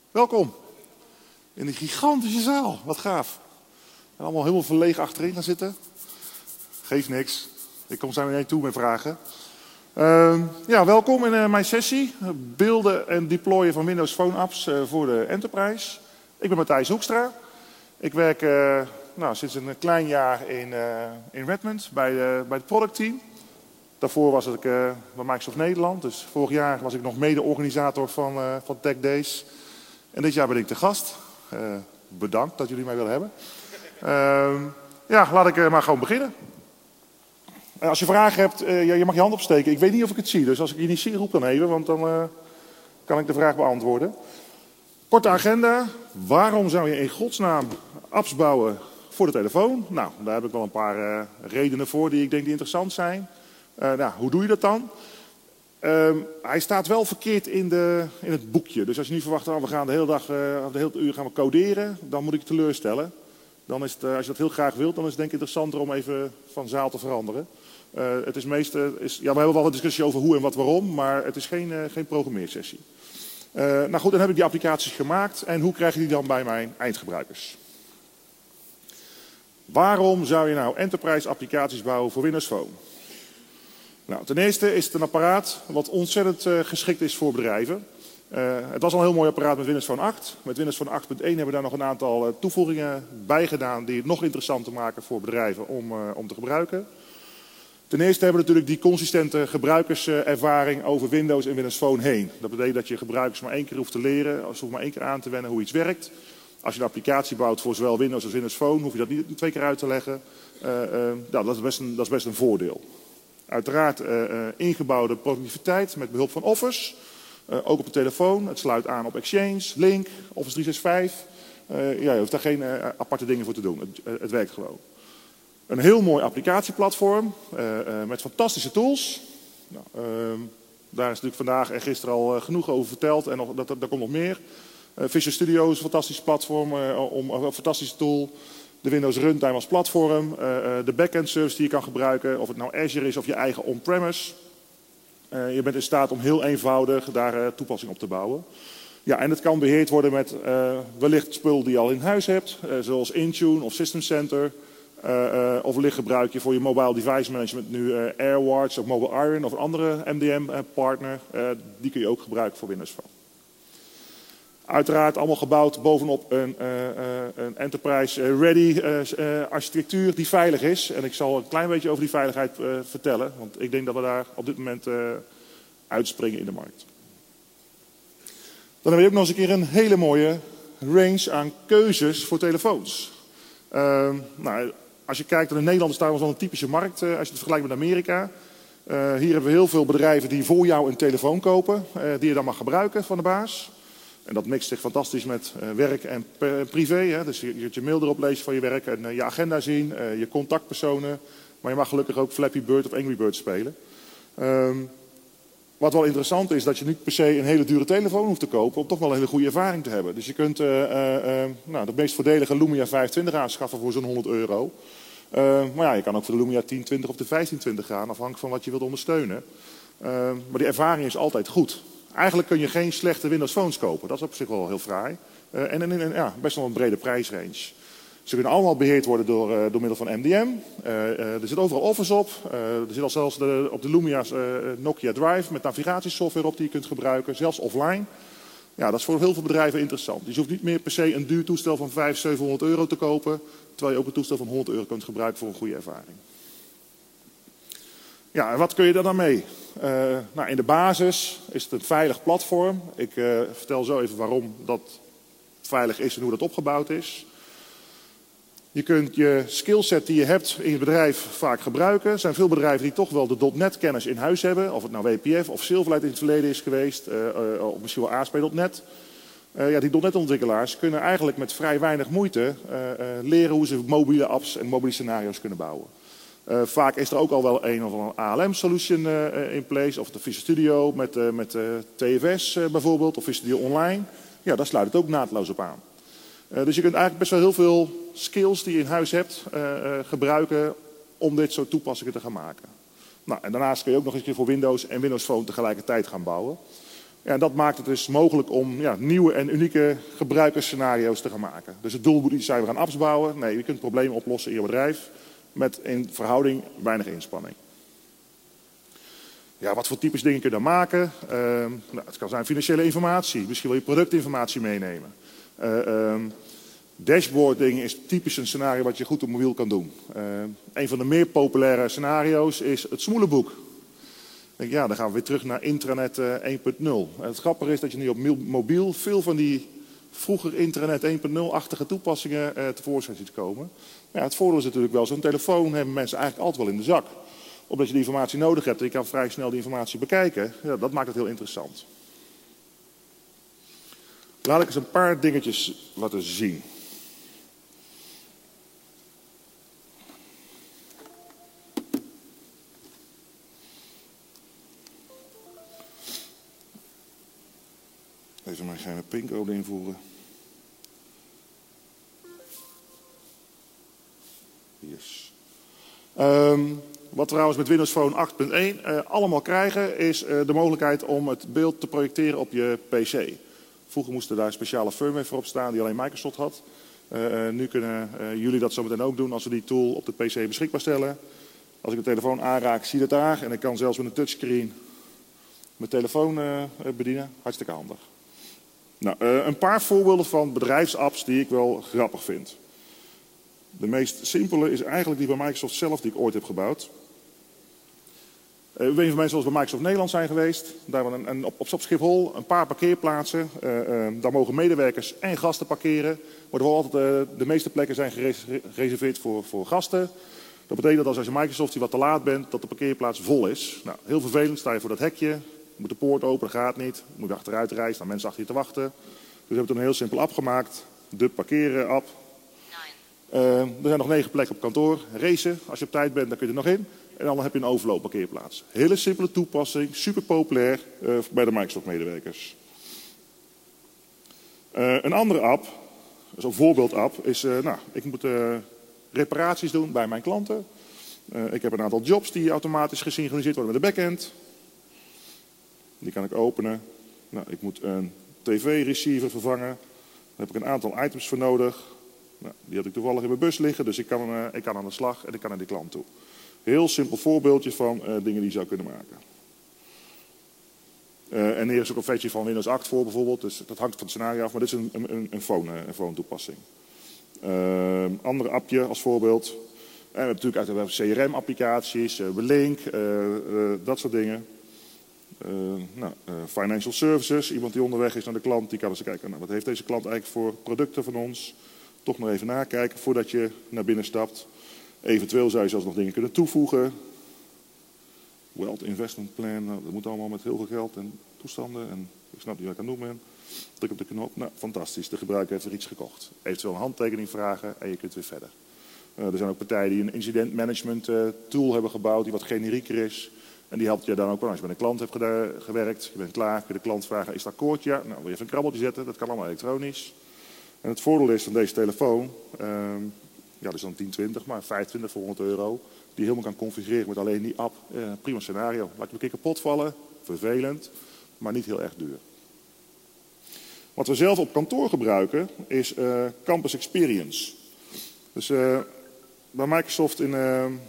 Welkom in die gigantische zaal. Wat gaaf. En allemaal helemaal verlegen achterin gaan zitten. Geeft niks. Ik kom zo meteen toe met vragen. Welkom in mijn sessie. Beelden en deployen van Windows Phone apps voor de Enterprise. Ik ben Matthijs Hoekstra. Ik werk sinds een klein jaar in Redmond bij het product team. Daarvoor was ik bij Microsoft Nederland. Dus vorig jaar was ik nog mede-organisator van Tech Days. En dit jaar ben ik te gast. Bedankt dat jullie mij willen hebben. Laat ik maar gewoon beginnen. Als je vragen hebt, je mag je hand opsteken. Ik weet niet of ik het zie, dus als ik je niet zie, roep dan even, want dan kan ik de vraag beantwoorden. Korte agenda. Waarom zou je in godsnaam apps bouwen voor de telefoon? Nou, daar heb ik wel een paar redenen voor die ik denk die interessant zijn. Hoe doe je dat dan? Hij staat wel verkeerd in het boekje. Dus als je niet verwacht, we gaan de hele dag, de hele uur gaan we coderen, dan moet ik je teleurstellen. Dan is het, als je dat heel graag wilt, dan is het denk ik interessanter om even van zaal te veranderen. We hebben wel een discussie over hoe en wat waarom, maar het is geen programmeersessie. Dan heb ik die applicaties gemaakt en hoe krijg je die dan bij mijn eindgebruikers? Waarom zou je nou enterprise applicaties bouwen voor Windows Phone? Nou, ten eerste is het een apparaat wat ontzettend geschikt is voor bedrijven. Het was al een heel mooi apparaat met Windows Phone 8. Met Windows Phone 8.1 hebben we daar nog een aantal toevoegingen bij gedaan die het nog interessanter maken voor bedrijven om te gebruiken. Ten eerste hebben we natuurlijk die consistente gebruikerservaring over Windows en Windows Phone heen. Dat betekent dat je gebruikers maar één keer hoeft te leren, ze hoeft maar één keer aan te wennen hoe iets werkt. Als je een applicatie bouwt voor zowel Windows als Windows Phone, hoef je dat niet 2 keer uit te leggen. Dat is best een voordeel. Uiteraard ingebouwde productiviteit met behulp van Office. Ook op de telefoon. Het sluit aan op Exchange, Link, Office 365. Je hoeft daar geen aparte dingen voor te doen. Het werkt gewoon. Een heel mooi applicatieplatform met fantastische tools. Daar is natuurlijk vandaag en gisteren al genoeg over verteld en daar komt nog meer. Visual Studio is een fantastisch platform, een fantastische tool. De Windows Runtime als platform, de backend service die je kan gebruiken, of het nou Azure is of je eigen on-premise. Je bent in staat om heel eenvoudig daar toepassing op te bouwen. Ja, en het kan beheerd worden met wellicht spul die je al in huis hebt, zoals Intune of System Center. Of wellicht gebruik je voor je mobile device management nu AirWatch of Mobile Iron of een andere MDM partner. Die kun je ook gebruiken voor Windows Phone. Uiteraard allemaal gebouwd bovenop een enterprise-ready architectuur die veilig is. En ik zal een klein beetje over die veiligheid vertellen. Want ik denk dat we daar op dit moment uitspringen in de markt. Dan heb je ook nog eens een keer een hele mooie range aan keuzes voor telefoons. Als je kijkt naar de Nederlanders, daar was wel een typische markt. Als je het vergelijkt met Amerika. Hier hebben we heel veel bedrijven die voor jou een telefoon kopen. Die je dan mag gebruiken van de baas. En dat mixt zich fantastisch met werk en privé. Hè? Dus je kunt je mail erop lezen van je werk en je agenda zien, je contactpersonen. Maar je mag gelukkig ook Flappy Bird of Angry Bird spelen. Wat wel interessant is, dat je niet per se een hele dure telefoon hoeft te kopen om toch wel een hele goede ervaring te hebben. Dus je kunt de meest voordelige Lumia 520 aanschaffen voor zo'n €100. Je kan ook voor de Lumia 1020 of de 1520 gaan, afhankelijk van wat je wilt ondersteunen. Maar die ervaring is altijd goed. Eigenlijk kun je geen slechte Windows Phones kopen. Dat is op zich wel heel fraai. Best wel een brede prijsrange. Ze kunnen allemaal beheerd worden door middel van MDM. Er zit overal Office op. Er zit al zelfs op de Lumia's Nokia Drive met navigatiesoftware op die je kunt gebruiken. Zelfs offline. Ja, dat is voor heel veel bedrijven interessant. Dus je hoeft niet meer per se een duur toestel van €500-700 te kopen. Terwijl je ook een toestel van €100 kunt gebruiken voor een goede ervaring. Ja, en wat kun je daar dan mee? In de basis is het een veilig platform. Ik vertel zo even waarom dat veilig is en hoe dat opgebouwd is. Je kunt je skillset die je hebt in je bedrijf vaak gebruiken. Er zijn veel bedrijven die toch wel de .NET kennis in huis hebben. Of het nou WPF of Silverlight in het verleden is geweest. Of misschien wel ASP.NET. Die .NET ontwikkelaars kunnen eigenlijk met vrij weinig moeite leren hoe ze mobiele apps en mobiele scenario's kunnen bouwen. Vaak is er ook al wel een of een ALM-solution in place. Of de Visual Studio met TFS bijvoorbeeld. Of Visual Studio Online. Ja, daar sluit het ook naadloos op aan. Dus je kunt eigenlijk best wel heel veel skills die je in huis hebt gebruiken om dit soort toepassingen te gaan maken. En daarnaast kun je ook nog eens voor Windows en Windows Phone tegelijkertijd gaan bouwen. Ja, dat maakt het dus mogelijk om nieuwe en unieke gebruikersscenario's te gaan maken. Dus het doel moet niet zijn, we gaan apps bouwen. Nee, je kunt problemen oplossen in je bedrijf met in verhouding weinig inspanning. Ja, wat voor types dingen kun je dan maken? Het kan zijn financiële informatie. Misschien wil je productinformatie meenemen. Dashboarding is typisch een scenario wat je goed op mobiel kan doen. Een van de meer populaire scenario's is het smoelenboek. Ja, dan gaan we weer terug naar intranet 1.0. Het grappige is dat je nu op mobiel veel van die vroeger intranet 1.0-achtige toepassingen tevoorschijn ziet komen. Ja, het voordeel is natuurlijk wel, zo'n telefoon hebben mensen eigenlijk altijd wel in de zak. Omdat je die informatie nodig hebt en je kan vrij snel die informatie bekijken. Ja, dat maakt het heel interessant. Laat ik eens een paar dingetjes laten zien. Even mijn geheime pincode invoeren. Yes. Wat we trouwens met Windows Phone 8.1 allemaal krijgen, is de mogelijkheid om het beeld te projecteren op je PC. Vroeger moesten daar speciale firmware voor op staan die alleen Microsoft had. Nu kunnen jullie dat zo meteen ook doen als we die tool op de PC beschikbaar stellen. Als ik de telefoon aanraak, zie je het daar. En ik kan zelfs met een touchscreen mijn telefoon bedienen. Hartstikke handig. Nou, een paar voorbeelden van bedrijfsapps die ik wel grappig vind. De meest simpele is eigenlijk die bij Microsoft zelf die ik ooit heb gebouwd. Ik weet niet of mensen wel eens bij Microsoft Nederland zijn geweest. Daar hebben we op Schiphol een paar parkeerplaatsen. Daar mogen medewerkers en gasten parkeren. Maar de meeste plekken zijn gereserveerd voor gasten. Dat betekent dat als je Microsoft die wat te laat bent, dat de parkeerplaats vol is. Nou, heel vervelend, sta je voor dat hekje. Moet de poort open, dat gaat niet. Moet je achteruit rijden, staan mensen achter je te wachten. Dus we hebben toen een heel simpel app gemaakt. De parkeren-app. Er zijn nog 9 plekken op kantoor. Racen, als je op tijd bent, dan kun je er nog in. En dan heb je een overloopparkeerplaats. Hele simpele toepassing, super populair bij de Microsoft-medewerkers. Een andere app, zo'n voorbeeldapp, is... ik moet reparaties doen bij mijn klanten. Ik heb een aantal jobs die automatisch gesynchroniseerd worden met de backend. Die kan ik openen. Nou, ik moet een tv-receiver vervangen. Daar heb ik een aantal items voor nodig. Nou, die had ik toevallig in mijn bus liggen, dus ik kan aan de slag en ik kan naar die klant toe. Heel simpel voorbeeldje van dingen die je zou kunnen maken. En hier is ook een versie van Windows 8 voor bijvoorbeeld, dus dat hangt van het scenario af, maar dit is een phone toepassing. Andere appje als voorbeeld. En we hebben natuurlijk CRM-applicaties, Belink, dat soort dingen. Financial services, iemand die onderweg is naar de klant, die kan eens kijken, wat heeft deze klant eigenlijk voor producten van ons? Toch nog even nakijken voordat je naar binnen stapt. Eventueel zou je zelfs nog dingen kunnen toevoegen. Wealth Investment Plan, dat moet allemaal met heel veel geld en toestanden. En ik snap niet wat ik aan het doen ben. Druk op de knop, nou fantastisch, de gebruiker heeft er iets gekocht. Eventueel een handtekening vragen en je kunt weer verder. Er zijn ook partijen die een incident management tool hebben gebouwd die wat generieker is. En die helpt je dan ook, als je met een klant hebt gewerkt, je bent klaar, kun je de klant vragen, is het akkoord? Ja, nou wil je even een krabbeltje zetten, dat kan allemaal elektronisch. En het voordeel is van deze telefoon, dat is dan 1020, maar 25 voor €100, die je helemaal kan configureren met alleen die app. Prima scenario. Laat je een keer kapot vallen, vervelend, maar niet heel erg duur. Wat we zelf op kantoor gebruiken is Campus Experience. Dus bij Microsoft in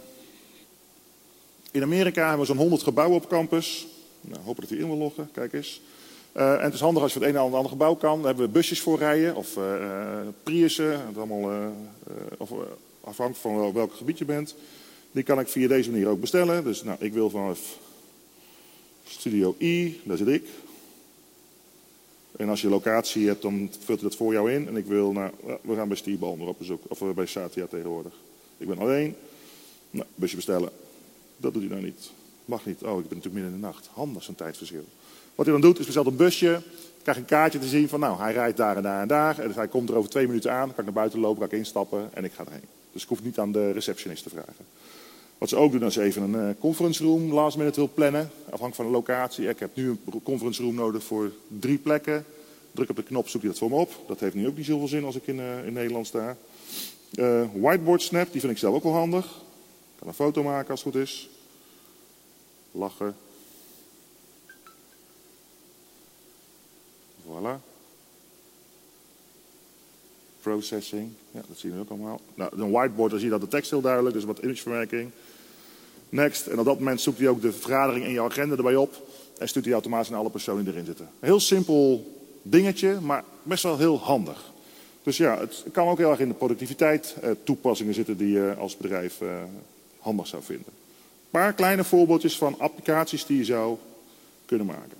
Amerika hebben we zo'n 100 gebouwen op campus. Nou, hopen dat die in wil loggen, kijk eens. En het is handig als je van het een naar het andere gebouw kan. Daar hebben we busjes voor rijden of Priussen. Het allemaal, afhankelijk van welk gebied je bent. Die kan ik via deze manier ook bestellen. Dus nou, ik wil vanaf Studio I, daar zit ik. En als je locatie hebt, dan vult hij dat voor jou in. En ik wil, we gaan bij Steve Ballmer op bezoek. Of bij Satya tegenwoordig. Ik ben alleen. Nou, busje bestellen. Dat doet hij nou niet. Mag niet. Oh, ik ben natuurlijk midden in de nacht. Handig, zo'n tijdverschil. Wat hij dan doet, is bestelt een busje. Ik krijg een kaartje te zien van, nou, hij rijdt daar en daar en daar. En dus hij komt er over 2 minuten aan. Dan kan ik naar buiten lopen, kan ik instappen en ik ga erheen. Dus ik hoef niet aan de receptionist te vragen. Wat ze ook doen, is even een conference room last minute wil plannen. Afhankelijk van de locatie. Ik heb nu een conference room nodig voor 3 plekken. Druk op de knop, zoek je dat voor me op. Dat heeft nu ook niet zoveel zin als ik in Nederland sta. Whiteboard snap, die vind ik zelf ook wel handig. Ik kan een foto maken als het goed is. Lachen. processing. Ja, dat zien we ook allemaal. Nou, een whiteboard, dan zie je dat de tekst heel duidelijk, dus wat imageverwerking. Next. En op dat moment zoekt hij ook de vergadering in jouw agenda erbij op. En stuurt hij automatisch naar alle personen die erin zitten. Een heel simpel dingetje, maar best wel heel handig. Dus ja, het kan ook heel erg in de productiviteit toepassingen zitten die je als bedrijf handig zou vinden. Een paar kleine voorbeeldjes van applicaties die je zou kunnen maken.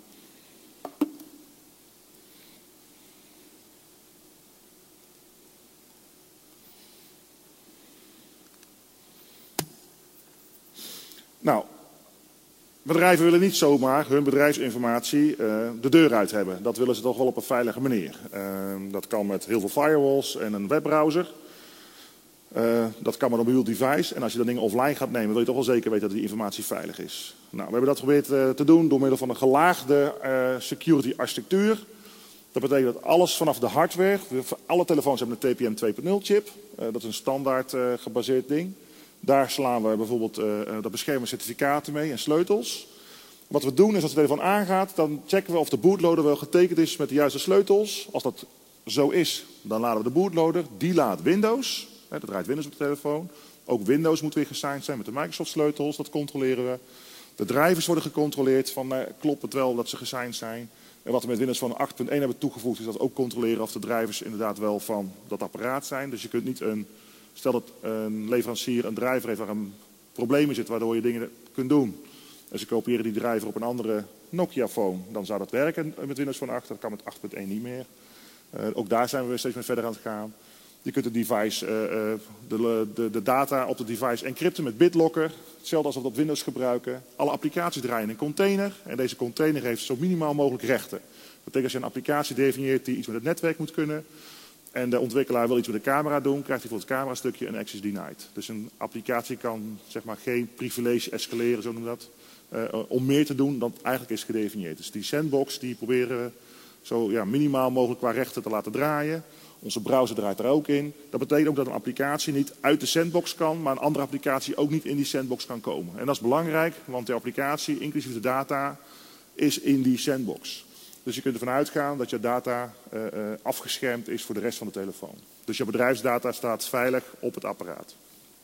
Nou, bedrijven willen niet zomaar hun bedrijfsinformatie de deur uit hebben. Dat willen ze toch wel op een veilige manier. Dat kan met heel veel firewalls en een webbrowser. Dat kan met een mobiel device. En als je dat ding offline gaat nemen, wil je toch wel zeker weten dat die informatie veilig is. Nou, we hebben dat geprobeerd te doen door middel van een gelaagde security architectuur. Dat betekent dat alles vanaf de hardware, alle telefoons hebben een TPM 2.0 chip. Dat is een standaard gebaseerd ding. Daar slaan we bijvoorbeeld, daar beschermen we certificaten mee en sleutels. Wat we doen is als de telefoon aangaat, dan checken we of de bootloader wel getekend is met de juiste sleutels. Als dat zo is, dan laden we de bootloader. Die laat Windows. Dat draait Windows op de telefoon. Ook Windows moet weer gesigned zijn met de Microsoft sleutels. Dat controleren we. De drivers worden gecontroleerd van klopt het wel dat ze gesigned zijn. En wat we met Windows Phone 8.1 hebben toegevoegd is dat ook controleren of de drivers inderdaad wel van dat apparaat zijn. Dus je kunt niet stel dat een leverancier een driver heeft waar een probleem in zit waardoor je dingen kunt doen. En ze kopiëren die driver op een andere Nokia-phone. Dan zou dat werken met Windows Phone 8. Dat kan met 8.1 niet meer. Ook daar zijn we weer steeds meer verder aan het gaan. Je kunt de device, de data op de device encrypten met BitLocker. Hetzelfde als we dat op Windows gebruiken. Alle applicaties draaien in een container. En deze container heeft zo minimaal mogelijk rechten. Dat betekent als je een applicatie definieert die iets met het netwerk moet kunnen. En de ontwikkelaar wil iets met de camera doen, krijgt hij voor het camerastukje een access denied. Dus een applicatie kan zeg maar geen privilege escaleren, zo noemen we dat. Om meer te doen dan eigenlijk is gedefinieerd. Dus die sandbox die proberen we zo minimaal mogelijk qua rechten te laten draaien. Onze browser draait er ook in. Dat betekent ook dat een applicatie niet uit de sandbox kan, maar een andere applicatie ook niet in die sandbox kan komen. En dat is belangrijk, want de applicatie, inclusief de data, is in die sandbox. Dus je kunt ervan uitgaan dat je data afgeschermd is voor de rest van de telefoon. Dus je bedrijfsdata staat veilig op het apparaat.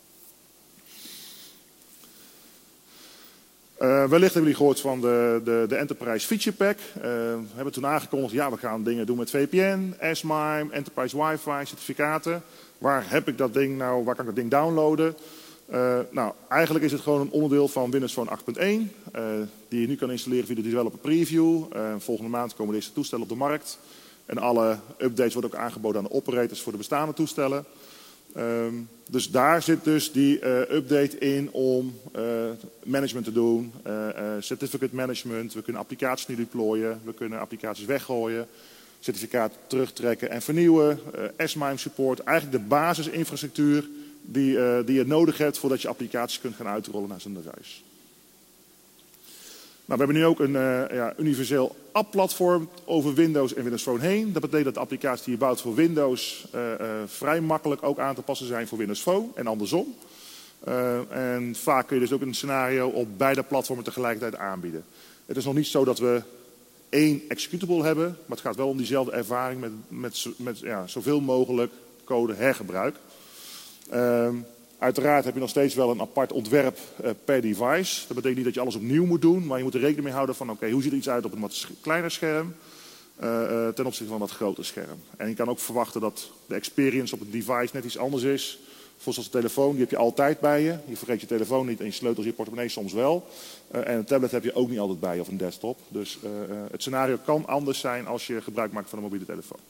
Wellicht hebben jullie gehoord van de Enterprise Feature Pack. We hebben toen aangekondigd, ja, we gaan dingen doen met VPN, S-MIME, Enterprise Wi-Fi, certificaten. Waar heb ik dat ding nou, waar kan ik dat ding downloaden? Nou, eigenlijk is het gewoon een onderdeel van Windows Phone 8.1. Die je nu kan installeren via de Developer Preview. Volgende maand komen deze toestellen op de markt. En alle updates worden ook aangeboden aan de operators voor de bestaande toestellen. Dus daar zit dus die update in om management te doen. Certificate management. We kunnen applicaties nu deployen. We kunnen applicaties weggooien. Certificaat terugtrekken en vernieuwen. S-MIME support. Eigenlijk de basisinfrastructuur die je nodig hebt voordat je applicaties kunt gaan uitrollen naar zo'n device. Nou, we hebben nu ook een universeel app-platform over Windows en Windows Phone heen. Dat betekent dat de applicaties die je bouwt voor Windows vrij makkelijk ook aan te passen zijn voor Windows Phone en andersom. En vaak kun je dus ook een scenario op beide platformen tegelijkertijd aanbieden. Het is nog niet zo dat we één executable hebben, maar het gaat wel om diezelfde ervaring met zoveel mogelijk code hergebruik. Uiteraard heb je nog steeds wel een apart ontwerp per device. Dat betekent niet dat je alles opnieuw moet doen, maar je moet er rekening mee houden van hoe ziet er iets uit op een wat kleiner scherm ten opzichte van een wat groter scherm. En je kan ook verwachten dat de experience op het device net iets anders is. Zoals de telefoon, die heb je altijd bij je. Je vergeet je telefoon niet en je sleutels, je portemonnee soms wel. En een tablet heb je ook niet altijd bij je of een desktop. Dus het scenario kan anders zijn als je gebruik maakt van een mobiele telefoon.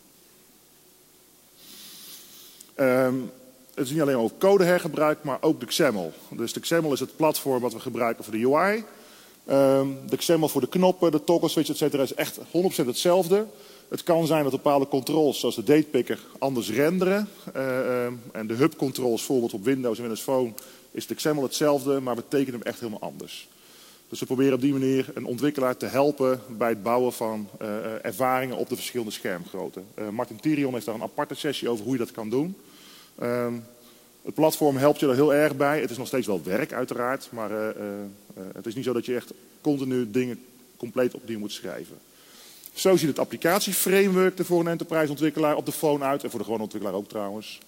Het is niet alleen over codehergebruik, maar ook de XAML. Dus de XAML is het platform wat we gebruiken voor de UI. De XAML voor de knoppen, de toggle switch, etc. is echt 100% hetzelfde. Het kan zijn dat bepaalde controls, zoals de datepicker, anders renderen. En de hub controls, bijvoorbeeld op Windows en Windows Phone, is de XAML hetzelfde, maar we tekenen hem echt helemaal anders. Dus we proberen op die manier een ontwikkelaar te helpen bij het bouwen van ervaringen op de verschillende schermgrootten. Martin Thirion heeft daar een aparte sessie over hoe je dat kan doen. Het platform helpt je er heel erg bij. Het is nog steeds wel werk uiteraard, maar het is niet zo dat je echt continu dingen compleet opnieuw moet schrijven. Zo ziet het applicatieframework er voor een enterprise ontwikkelaar op de phone uit. En voor de gewone ontwikkelaar ook trouwens.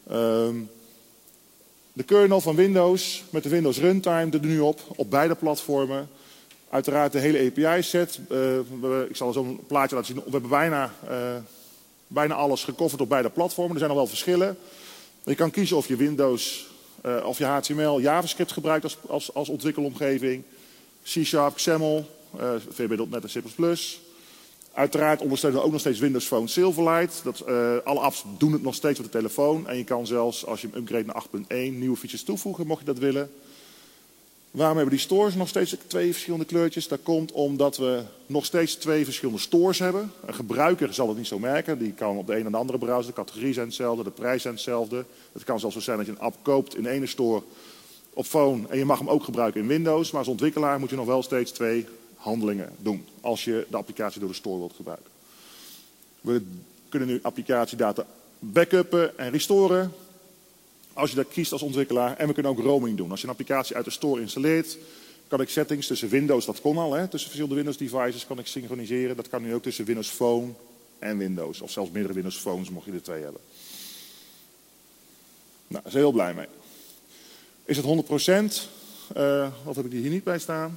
De kernel van Windows met de Windows Runtime er nu op beide platformen. Uiteraard de hele API-set. Ik zal zo een plaatje laten zien. We hebben bijna alles gecoverd op beide platformen. Er zijn nog wel verschillen. Je kan kiezen of je Windows of je HTML, JavaScript gebruikt als ontwikkelomgeving. C#, XAML, VB.NET en C++. Uiteraard ondersteunen we ook nog steeds Windows Phone Silverlight. Alle apps doen het nog steeds op de telefoon. En je kan zelfs, als je hem upgrade naar 8.1, nieuwe features toevoegen, mocht je dat willen. Waarom hebben die stores nog steeds 2 verschillende kleurtjes? Dat komt omdat we nog steeds 2 verschillende stores hebben. Een gebruiker zal het niet zo merken. Die kan op de een en de andere browser. De categorieën zijn hetzelfde, de prijs zijn hetzelfde. Het kan zelfs zo zijn dat je een app koopt in de ene store op phone en je mag hem ook gebruiken in Windows. Maar als ontwikkelaar moet je nog wel steeds 2 handelingen doen als je de applicatie door de store wilt gebruiken. We kunnen nu applicatiedata backuppen en restoren als je dat kiest als ontwikkelaar. En we kunnen ook roaming doen. Als je een applicatie uit de store installeert, kan ik settings tussen Windows, dat kon al, tussen verschillende Windows devices kan ik synchroniseren. Dat kan nu ook tussen Windows Phone en Windows. Of zelfs meerdere Windows Phones mocht je er 2 hebben. Nou, daar zijn we heel blij mee. Is het 100%? Wat heb ik hier niet bij staan?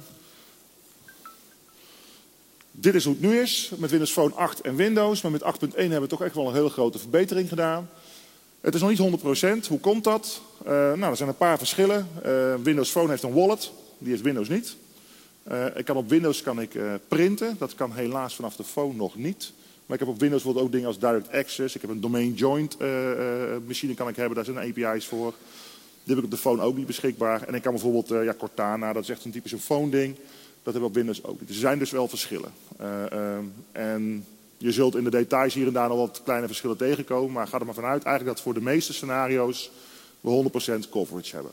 Dit is hoe het nu is, met Windows Phone 8 en Windows. Maar met 8.1 hebben we toch echt wel een hele grote verbetering gedaan. Het is nog niet 100%. Hoe komt dat? Er zijn een paar verschillen. Windows Phone heeft een wallet. Die heeft Windows niet. Op Windows kan ik printen. Dat kan helaas vanaf de phone nog niet. Maar ik heb op Windows bijvoorbeeld ook dingen als Direct Access. Ik heb een Domain Joint machine kan ik hebben. Daar zijn API's voor. Die heb ik op de phone ook niet beschikbaar. En ik kan bijvoorbeeld Cortana, dat is echt een typisch een phone ding. Dat hebben we op Windows ook niet. Dus er zijn dus wel verschillen. En je zult in de details hier en daar nog wat kleine verschillen tegenkomen. Maar ga er maar vanuit eigenlijk dat voor de meeste scenario's we 100% coverage hebben.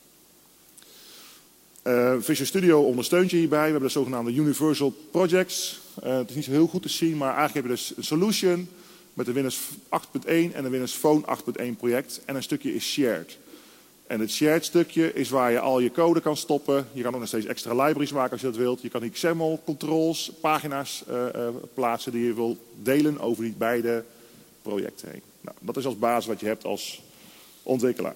Visual Studio ondersteunt je hierbij. We hebben de zogenaamde Universal Projects. Het is niet zo heel goed te zien, maar eigenlijk heb je dus een solution met een Windows 8.1 en een Windows Phone 8.1 project. En een stukje is shared. En het shared stukje is waar je al je code kan stoppen. Je kan ook nog steeds extra libraries maken als je dat wilt. Je kan die XAML controls, pagina's plaatsen die je wil delen over die beide projecten heen. Nou, dat is als basis wat je hebt als ontwikkelaar.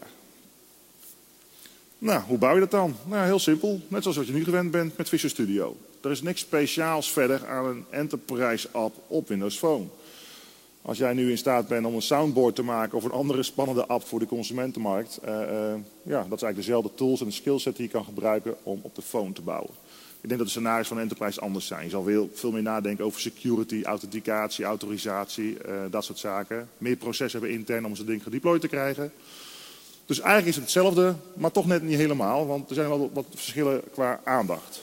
Nou, hoe bouw je dat dan? Nou, heel simpel. Net zoals wat je nu gewend bent met Visual Studio. Er is niks speciaals verder aan een enterprise app op Windows Phone. Als jij nu in staat bent om een soundboard te maken of een andere spannende app voor de consumentenmarkt. Dat is eigenlijk dezelfde tools en skillset die je kan gebruiken om op de phone te bouwen. Ik denk dat de scenario's van enterprise anders zijn. Je zal veel meer nadenken over security, authenticatie, autorisatie, dat soort zaken. Meer processen hebben intern om zo'n ding gedeployed te krijgen. Dus eigenlijk is het hetzelfde, maar toch net niet helemaal, want er zijn wel wat verschillen qua aandacht.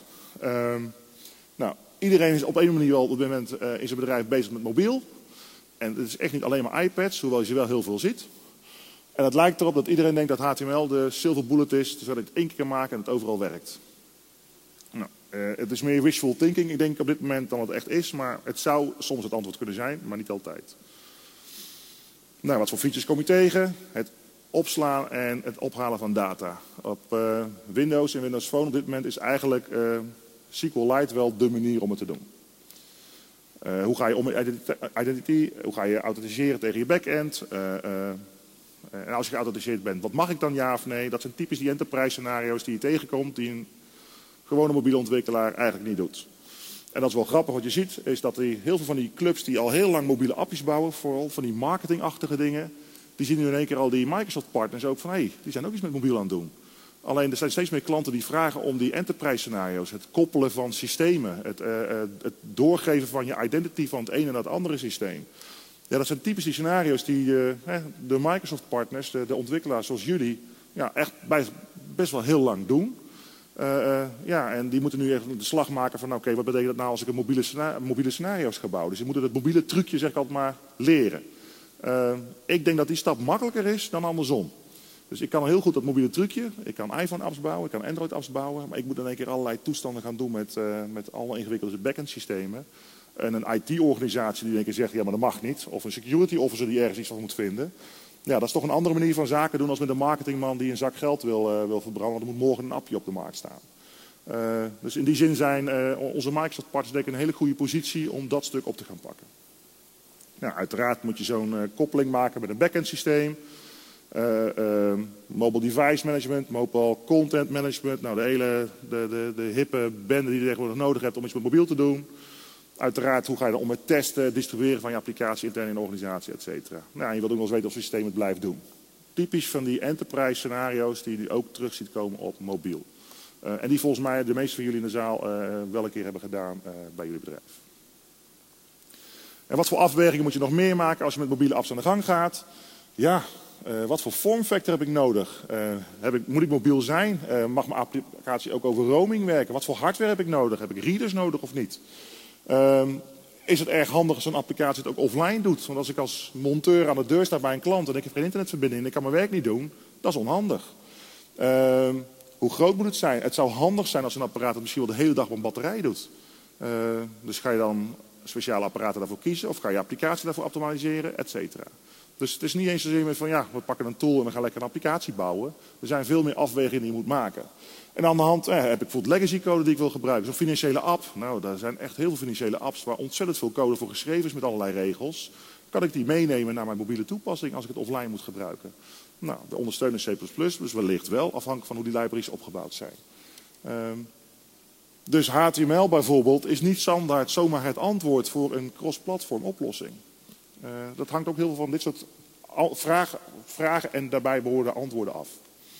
Iedereen is op een manier wel op dit moment in zijn bedrijf bezig met mobiel. En het is echt niet alleen maar iPads, hoewel je ze wel heel veel ziet. En het lijkt erop dat iedereen denkt dat HTML de silver bullet is, terwijl je het 1 keer kan maken en het overal werkt. Het is meer wishful thinking, ik denk op dit moment dan het echt is, maar het zou soms het antwoord kunnen zijn, maar niet altijd. Nou, wat voor features kom je tegen? Het opslaan en het ophalen van data. Op Windows en Windows Phone op dit moment is eigenlijk SQLite wel de manier om het te doen. Hoe ga je om met identity? Hoe ga je authenticeren tegen je backend? En als je geauthenticeerd bent, wat mag ik dan ja of nee? Dat zijn typisch die enterprise scenario's die je tegenkomt, die een gewone mobiele ontwikkelaar eigenlijk niet doet. En dat is wel grappig, wat je ziet, is dat heel veel van die clubs die al heel lang mobiele appjes bouwen, vooral van die marketingachtige dingen, die zien nu in één keer al die Microsoft partners ook van, die zijn ook iets met mobiel aan het doen. Alleen er zijn steeds meer klanten die vragen om die enterprise scenario's, het koppelen van systemen, het doorgeven van je identity van het ene naar het andere systeem. Ja, dat zijn typisch die scenario's die de Microsoft partners, de ontwikkelaars zoals jullie, echt best wel heel lang doen. En die moeten nu echt de slag maken van, oké, wat betekent dat nou als ik een mobiele scenario's ga bouwen? Dus die moeten het mobiele trucje, zeg ik altijd maar, leren. Ik denk dat die stap makkelijker is dan andersom. Dus ik kan heel goed dat mobiele trucje. Ik kan iPhone-apps bouwen, ik kan Android-apps bouwen. Maar ik moet in één keer allerlei toestanden gaan doen met alle ingewikkelde back-end systemen. En een IT-organisatie die in één keer zegt, ja, maar dat mag niet. Of een security officer die ergens iets van moet vinden. Ja, dat is toch een andere manier van zaken doen als met een marketingman die een zak geld wil verbranden. Want er moet morgen een appje op de markt staan. Dus in die zin zijn onze Microsoft partners denk ik in een hele goede positie om dat stuk op te gaan pakken. Nou, uiteraard moet je zo'n koppeling maken met een backend systeem. Mobile device management, mobile content management. Nou, de hippe bende die je tegenwoordig nodig hebt om iets met mobiel te doen. Uiteraard, hoe ga je dan om met testen, distribueren van je applicatie intern in de organisatie, et cetera. Nou, en je wilt ook nog eens weten of het systeem het blijft doen. Typisch van die enterprise scenario's die je ook terug ziet komen op mobiel. En die volgens mij de meeste van jullie in de zaal wel een keer hebben gedaan bij jullie bedrijf. En wat voor afwegingen moet je nog meer maken als je met mobiele apps aan de gang gaat? Ja, wat voor vormfactor heb ik nodig? Moet ik mobiel zijn? Mag mijn applicatie ook over roaming werken? Wat voor hardware heb ik nodig? Heb ik readers nodig of niet? Is het erg handig als een applicatie het ook offline doet? Want als ik als monteur aan de deur sta bij een klant en ik heb geen internetverbinding en ik kan mijn werk niet doen, dat is onhandig. Hoe groot moet het zijn? Het zou handig zijn als een apparaat het misschien wel de hele dag op een batterij doet. Dus ga je dan speciale apparaten daarvoor kiezen of ga je applicatie daarvoor optimaliseren, et cetera. Dus het is niet eens zozeer met van ja, we pakken een tool en we gaan lekker een applicatie bouwen. Er zijn veel meer afwegingen die je moet maken. En aan de hand heb ik bijvoorbeeld legacy code die ik wil gebruiken. Zo'n financiële app. Nou, daar zijn echt heel veel financiële apps waar ontzettend veel code voor geschreven is met allerlei regels. Kan ik die meenemen naar mijn mobiele toepassing als ik het offline moet gebruiken? Nou, de ondersteuning C++, dus wellicht wel, afhankelijk van hoe die libraries opgebouwd zijn. Dus HTML bijvoorbeeld is niet standaard zomaar het antwoord voor een cross-platform oplossing. Dat hangt ook heel veel van dit soort vragen en daarbij behorende antwoorden af.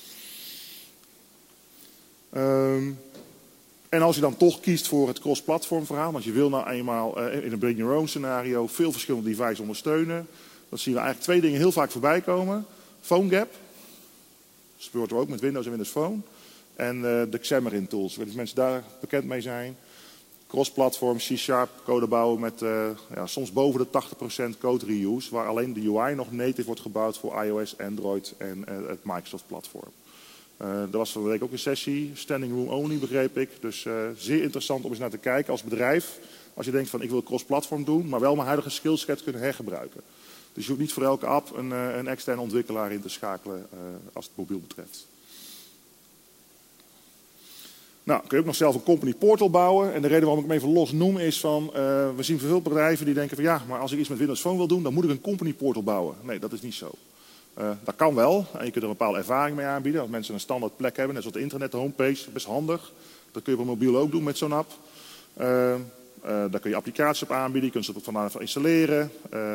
En als je dan toch kiest voor het cross-platform verhaal, want je wil nou eenmaal in een bring your own scenario veel verschillende devices ondersteunen, dan zien we eigenlijk twee dingen heel vaak voorbij komen. PhoneGap, dat speurt er ook met Windows en Windows Phone. En de Xamarin tools, ik weet niet of mensen daar bekend mee zijn. Cross-platform, C# code bouwen met soms boven de 80% code reuse, waar alleen de UI nog native wordt gebouwd voor iOS, Android en het Microsoft platform. Er was van de week ook een sessie, standing room only begreep ik. Dus zeer interessant om eens naar te kijken als bedrijf. Als je denkt van ik wil cross-platform doen, maar wel mijn huidige skillset kunnen hergebruiken. Dus je hoeft niet voor elke app een externe ontwikkelaar in te schakelen als het mobiel betreft. Nou, kun je ook nog zelf een company portal bouwen. En de reden waarom ik hem even los noem is van, we zien veel bedrijven die denken van ja, maar als ik iets met Windows Phone wil doen, dan moet ik een company portal bouwen. Nee, dat is niet zo. Dat kan wel. En je kunt er een bepaalde ervaring mee aanbieden. Als mensen een standaard plek hebben, net zoals het internet, de homepage, best handig. Dat kun je op mobiel ook doen met zo'n app. Daar kun je applicaties op aanbieden, je kunt ze er vanaf installeren.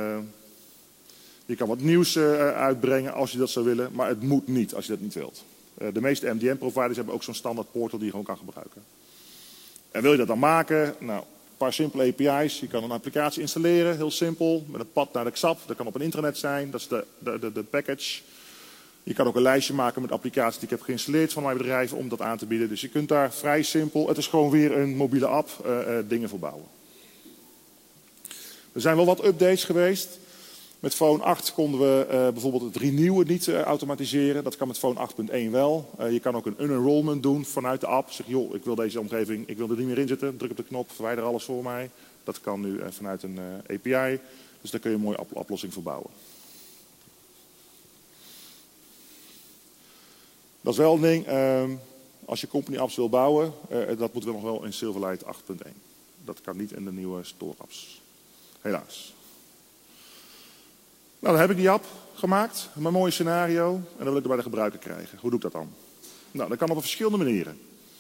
Je kan wat nieuws uitbrengen als je dat zou willen, maar het moet niet als je dat niet wilt. De meeste MDM-providers hebben ook zo'n standaard portal die je gewoon kan gebruiken. En wil je dat dan maken? Nou, een paar simpele API's. Je kan een applicatie installeren, heel simpel, met een pad naar de XAP. Dat kan op een intranet zijn, dat is de package. Je kan ook een lijstje maken met applicaties die ik heb geïnstalleerd van mijn bedrijf om dat aan te bieden. Dus je kunt daar vrij simpel, het is gewoon weer een mobiele app, dingen voor bouwen. Er zijn wel wat updates geweest. Met Phone 8 konden we bijvoorbeeld het renewen niet automatiseren. Dat kan met Phone 8.1 wel. Je kan ook een unenrollment doen vanuit de app. Zeg, joh, ik wil deze omgeving, ik wil er niet meer in zitten. Druk op de knop, verwijder alles voor mij. Dat kan nu vanuit een API. Dus daar kun je een mooie oplossing voor bouwen. Dat is wel een ding. Als je company apps wil bouwen, dat moet wel nog wel in Silverlight 8.1. Dat kan niet in de nieuwe store apps. Helaas. Nou, dan heb ik die app gemaakt, een mooi scenario, en dan wil ik er bij de gebruiker krijgen. Hoe doe ik dat dan? Nou, dat kan op verschillende manieren.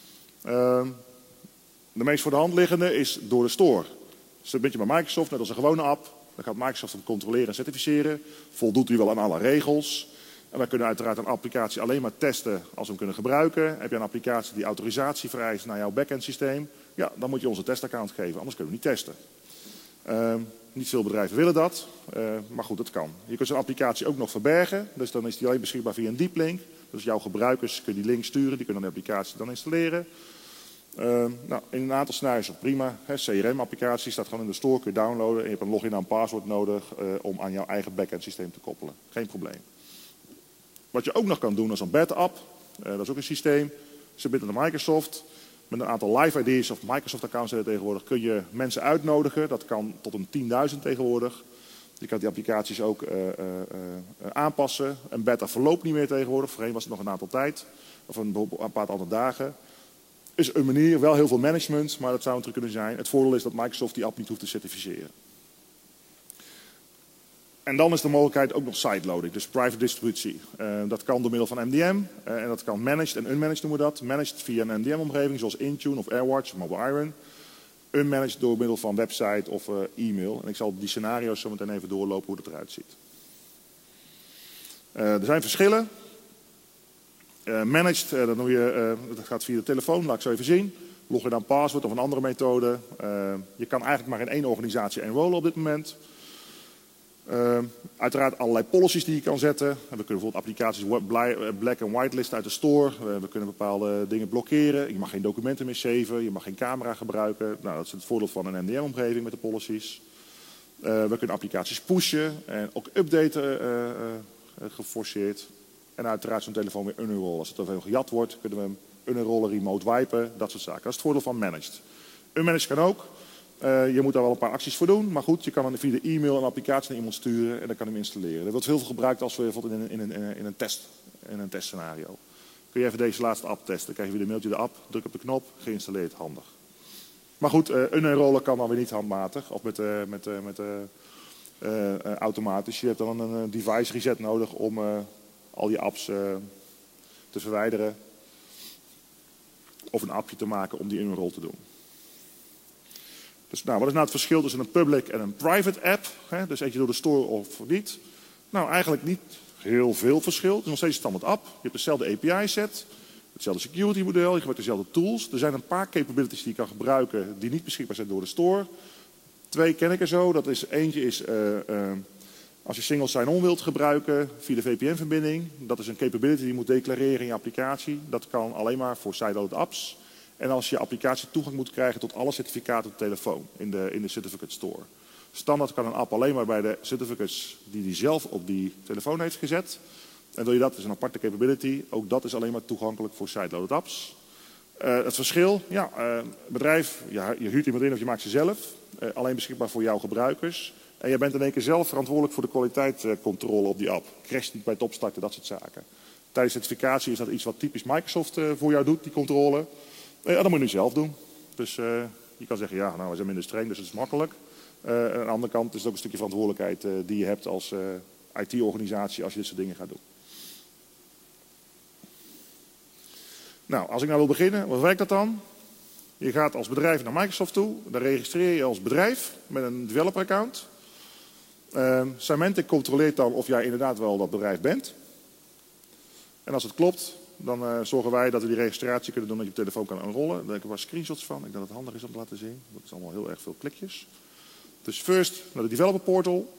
De meest voor de hand liggende is door de store. Dus een beetje bij Microsoft, net als een gewone app. Dan gaat Microsoft hem controleren en certificeren. Voldoet hij wel aan alle regels. En wij kunnen uiteraard een applicatie alleen maar testen als we hem kunnen gebruiken. Heb je een applicatie die autorisatie vereist naar jouw backend systeem? Ja, dan moet je onze testaccount geven, anders kunnen we niet testen. Niet veel bedrijven willen dat, maar goed, dat kan. Je kunt zo'n applicatie ook nog verbergen, dus dan is die alleen beschikbaar via een deep link. Dus jouw gebruikers kunnen die link sturen, die kunnen de applicatie dan installeren. Nou, in een aantal scenario's is dat prima. CRM-applicatie staat gewoon in de store, kun je downloaden en je hebt een login en een paswoord nodig om aan jouw eigen backend systeem te koppelen. Geen probleem. Wat je ook nog kan doen als een beta-app, dat is ook een systeem, submit naar Microsoft. Met een aantal live ID's of Microsoft accounts tegenwoordig kun je mensen uitnodigen. Dat kan tot een 10.000 tegenwoordig. Je kan die applicaties ook aanpassen. Een beta verloopt niet meer tegenwoordig. Voorheen was het nog een aantal tijd. Of een paar andere dagen. Is een manier, wel heel veel management, maar dat zou een truc kunnen zijn. Het voordeel is dat Microsoft die app niet hoeft te certificeren. En dan is de mogelijkheid ook nog sideloading, dus private distributie. Dat kan door middel van MDM en dat kan managed en unmanaged noemen we dat. Managed via een MDM-omgeving zoals Intune of AirWatch of Mobile Iron. Unmanaged door middel van website of e-mail. En ik zal die scenario's zo meteen even doorlopen hoe dat eruit ziet. Er zijn verschillen. Managed, dat gaat via de telefoon, laat ik zo even zien. Log je dan password of een andere methode. Je kan eigenlijk maar in één organisatie enrollen op dit moment. Uiteraard allerlei policies die je kan zetten. We kunnen bijvoorbeeld applicaties black en whitelist uit de store. We kunnen bepaalde dingen blokkeren. Je mag geen documenten meer saven. Je mag geen camera gebruiken. Nou, dat is het voordeel van een MDM-omgeving met de policies. We kunnen applicaties pushen en ook updaten geforceerd. En uiteraard zo'n telefoon weer unenrollen. Als het te veel gejat wordt, kunnen we hem unenrollen, remote wipen, dat soort zaken. Dat is het voordeel van managed. Unmanaged kan ook. Je moet daar wel een paar acties voor doen. Maar goed, je kan dan via de e-mail een applicatie naar iemand sturen en dan kan je hem installeren. Dat wordt heel veel gebruikt als we bijvoorbeeld in een testscenario. Kun je even deze laatste app testen. Dan krijg je weer een mailtje de app, druk op de knop, geïnstalleerd, handig. Maar goed, unenrollen kan dan weer niet handmatig of met automatisch. Je hebt dan een device reset nodig om al je apps te verwijderen. Of een appje te maken om die unenroll te doen. Dus wat is nou het verschil tussen een public en een private app? Dus eet je door de store of niet? Nou, eigenlijk niet heel veel verschil. Het is nog steeds een standaard app. Je hebt dezelfde API-set, hetzelfde security model, je gebruikt dezelfde tools. Er zijn een paar capabilities die je kan gebruiken die niet beschikbaar zijn door de store. 2 ken ik er zo. Eentje is als je single sign-on wilt gebruiken via de VPN-verbinding. Dat is een capability die je moet declareren in je applicatie. Dat kan alleen maar voor sideloaded apps. En als je applicatie toegang moet krijgen tot alle certificaten op de telefoon in de Certificate Store. Standaard kan een app alleen maar bij de certificates die hij zelf op die telefoon heeft gezet. En wil je dat, is een aparte capability. Ook dat is alleen maar toegankelijk voor sideloaded apps. Het verschil, bedrijf, je huurt iemand in of je maakt ze zelf. Alleen beschikbaar voor jouw gebruikers. En je bent in één keer zelf verantwoordelijk voor de kwaliteitscontrole op die app. Crasht niet bij het opstarten, dat soort zaken. Tijdens certificatie is dat iets wat typisch Microsoft voor jou doet, die controle. Dat moet je nu zelf doen. Dus je kan zeggen, we zijn minder streng, dus het is makkelijk. Aan de andere kant is het ook een stukje verantwoordelijkheid die je hebt als IT-organisatie als je dit soort dingen gaat doen. Nou, als ik nou wil beginnen, wat werkt dat dan? Je gaat als bedrijf naar Microsoft toe. Dan registreer je als bedrijf met een developer-account. Symantec controleert dan of jij inderdaad wel dat bedrijf bent. En als het klopt, dan zorgen wij dat we die registratie kunnen doen dat je op telefoon kan enrollen. Daar heb ik een paar screenshots van. Ik denk dat het handig is om te laten zien. Dat is allemaal heel erg veel klikjes. Dus first naar de developer portal.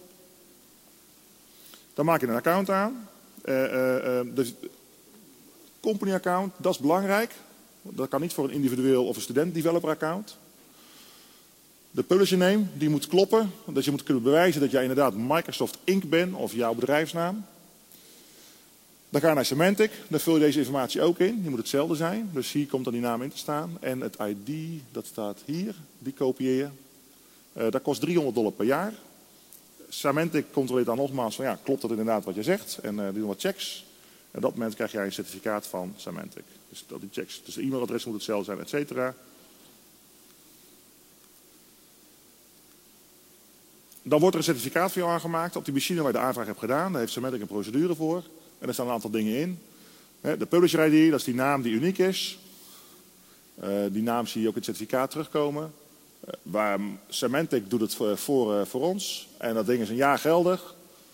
Dan maak je een account aan. De company account, dat is belangrijk. Dat kan niet voor een individueel of een student developer account. De publisher name, die moet kloppen. Dus je moet kunnen bewijzen dat jij inderdaad Microsoft Inc. bent of jouw bedrijfsnaam. Dan ga je naar Symantec, dan vul je deze informatie ook in. Die moet hetzelfde zijn, dus hier komt dan die naam in te staan. En het ID, dat staat hier, die kopieer je. Dat kost $300 per jaar. Symantec controleert dan nogmaals van klopt dat inderdaad wat je zegt. En die doen wat checks. En op dat moment krijg jij een certificaat van Symantec. Dus dat die checks, dus de e-mailadres moet hetzelfde zijn, et cetera. Dan wordt er een certificaat voor jou aangemaakt op die machine waar je de aanvraag hebt gedaan. Daar heeft Symantec een procedure voor. En er staan een aantal dingen in. De publisher ID, dat is die naam die uniek is. Die naam zie je ook in het certificaat terugkomen. Waar Symantec doet het voor ons. En dat ding is een jaar geldig.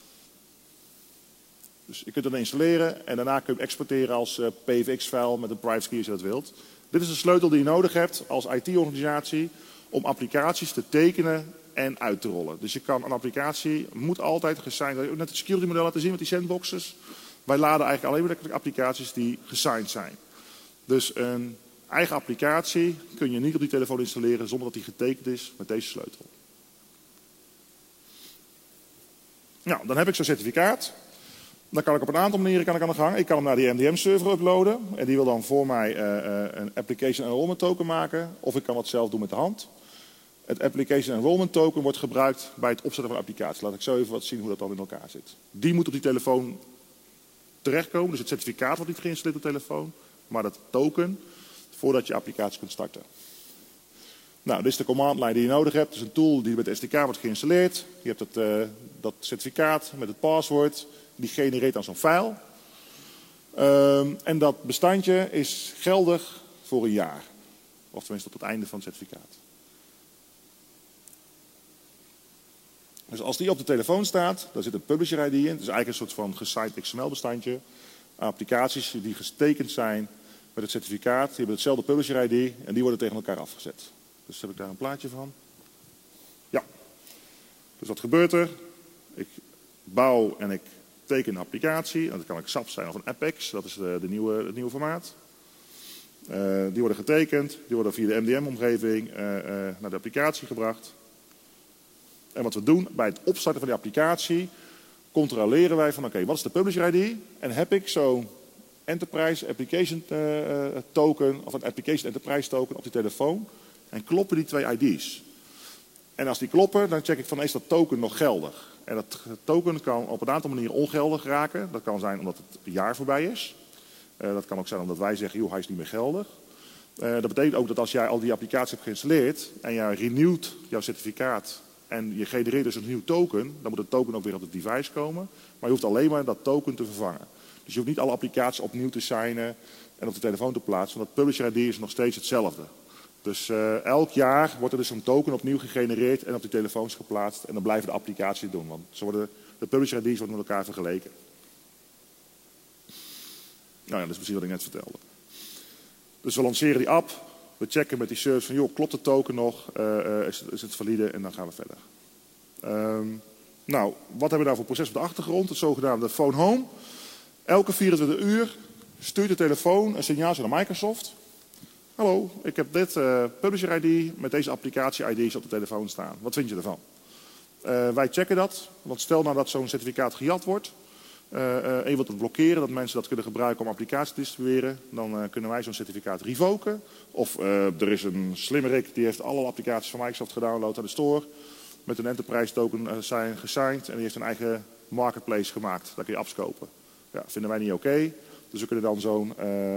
Dus je kunt het installeren en daarna kun je hem exporteren als PFX-file met een private key als je dat wilt. Dit is de sleutel die je nodig hebt als IT-organisatie om applicaties te tekenen en uit te rollen. Dus je kan een applicatie, moet altijd gesigned worden. Net het security model laten zien met die sandboxes. Wij laden eigenlijk alleen maar de applicaties die gesigned zijn. Dus een eigen applicatie kun je niet op die telefoon installeren zonder dat die getekend is met deze sleutel. Nou, dan heb ik zo'n certificaat. Dan kan ik op een aantal manieren aan de gang. Ik kan hem naar die MDM-server uploaden. En die wil dan voor mij een application enrollment token maken. Of ik kan wat zelf doen met de hand. Het application enrollment token wordt gebruikt bij het opzetten van een applicatie. Laat ik zo even wat zien hoe dat dan in elkaar zit. Die moet op die telefoon terechtkomen. Dus het certificaat wordt niet geïnstalleerd op de telefoon. Maar dat token voordat je applicatie kunt starten. Nou, dit is de command line die je nodig hebt. Het is een tool die met de SDK wordt geïnstalleerd. Je hebt dat certificaat met het paswoord. Die genereert dan zo'n file. En dat bestandje is geldig voor een jaar. Of tenminste tot het einde van het certificaat. Dus als die op de telefoon staat, daar zit een publisher ID in. Het is eigenlijk een soort van gesigned XML-bestandje. Applicaties die getekend zijn met het certificaat, die hebben hetzelfde publisher ID en die worden tegen elkaar afgezet. Dus heb ik daar een plaatje van. Ja. Dus wat gebeurt er? Ik bouw en ik teken een applicatie. En dat kan een XAP zijn of een Apex, dat is het nieuwe formaat. Die worden getekend, die worden via de MDM-omgeving naar de applicatie gebracht. En wat we doen bij het opstarten van die applicatie, controleren wij van oké, wat is de publisher ID? En heb ik zo'n Enterprise Application Token of een Application Enterprise Token op die telefoon en kloppen die twee ID's. En als die kloppen, dan check ik van is dat token nog geldig? En dat token kan op een aantal manieren ongeldig raken. Dat kan zijn omdat het jaar voorbij is. Dat kan ook zijn omdat wij zeggen, joh, hij is niet meer geldig. Dat betekent ook dat als jij al die applicatie hebt geïnstalleerd en jij renewt jouw certificaat en je genereert dus een nieuw token, dan moet het token ook weer op het device komen. Maar je hoeft alleen maar dat token te vervangen. Dus je hoeft niet alle applicaties opnieuw te signen en op de telefoon te plaatsen, want dat publisher ID is nog steeds hetzelfde. Dus elk jaar wordt er dus een token opnieuw gegenereerd en op die telefoons geplaatst en dan blijven de applicaties doen, want de publisher ID's worden met elkaar vergeleken. Nou ja, dat is precies wat ik net vertelde. Dus we lanceren die app, we checken met die service van joh, klopt de token nog, is het valide en dan gaan we verder. Nou, wat hebben we daar voor proces op de achtergrond? Het zogenaamde Phone Home. Elke 24 uur stuurt de telefoon een signaaltje naar Microsoft. Hallo, ik heb dit publisher ID met deze applicatie ID's op de telefoon staan. Wat vind je ervan? Wij checken dat, want stel nou dat zo'n certificaat gejat wordt. En je wilt het blokkeren, dat mensen dat kunnen gebruiken om applicaties te distribueren. Dan kunnen wij zo'n certificaat revoken. Of er is een slimmerik die heeft alle applicaties van Microsoft gedownload aan de store. Met een enterprise token zijn gesigned en die heeft een eigen marketplace gemaakt. Daar kun je apps kopen. Ja, vinden wij niet oké. Dus we kunnen dan zo'n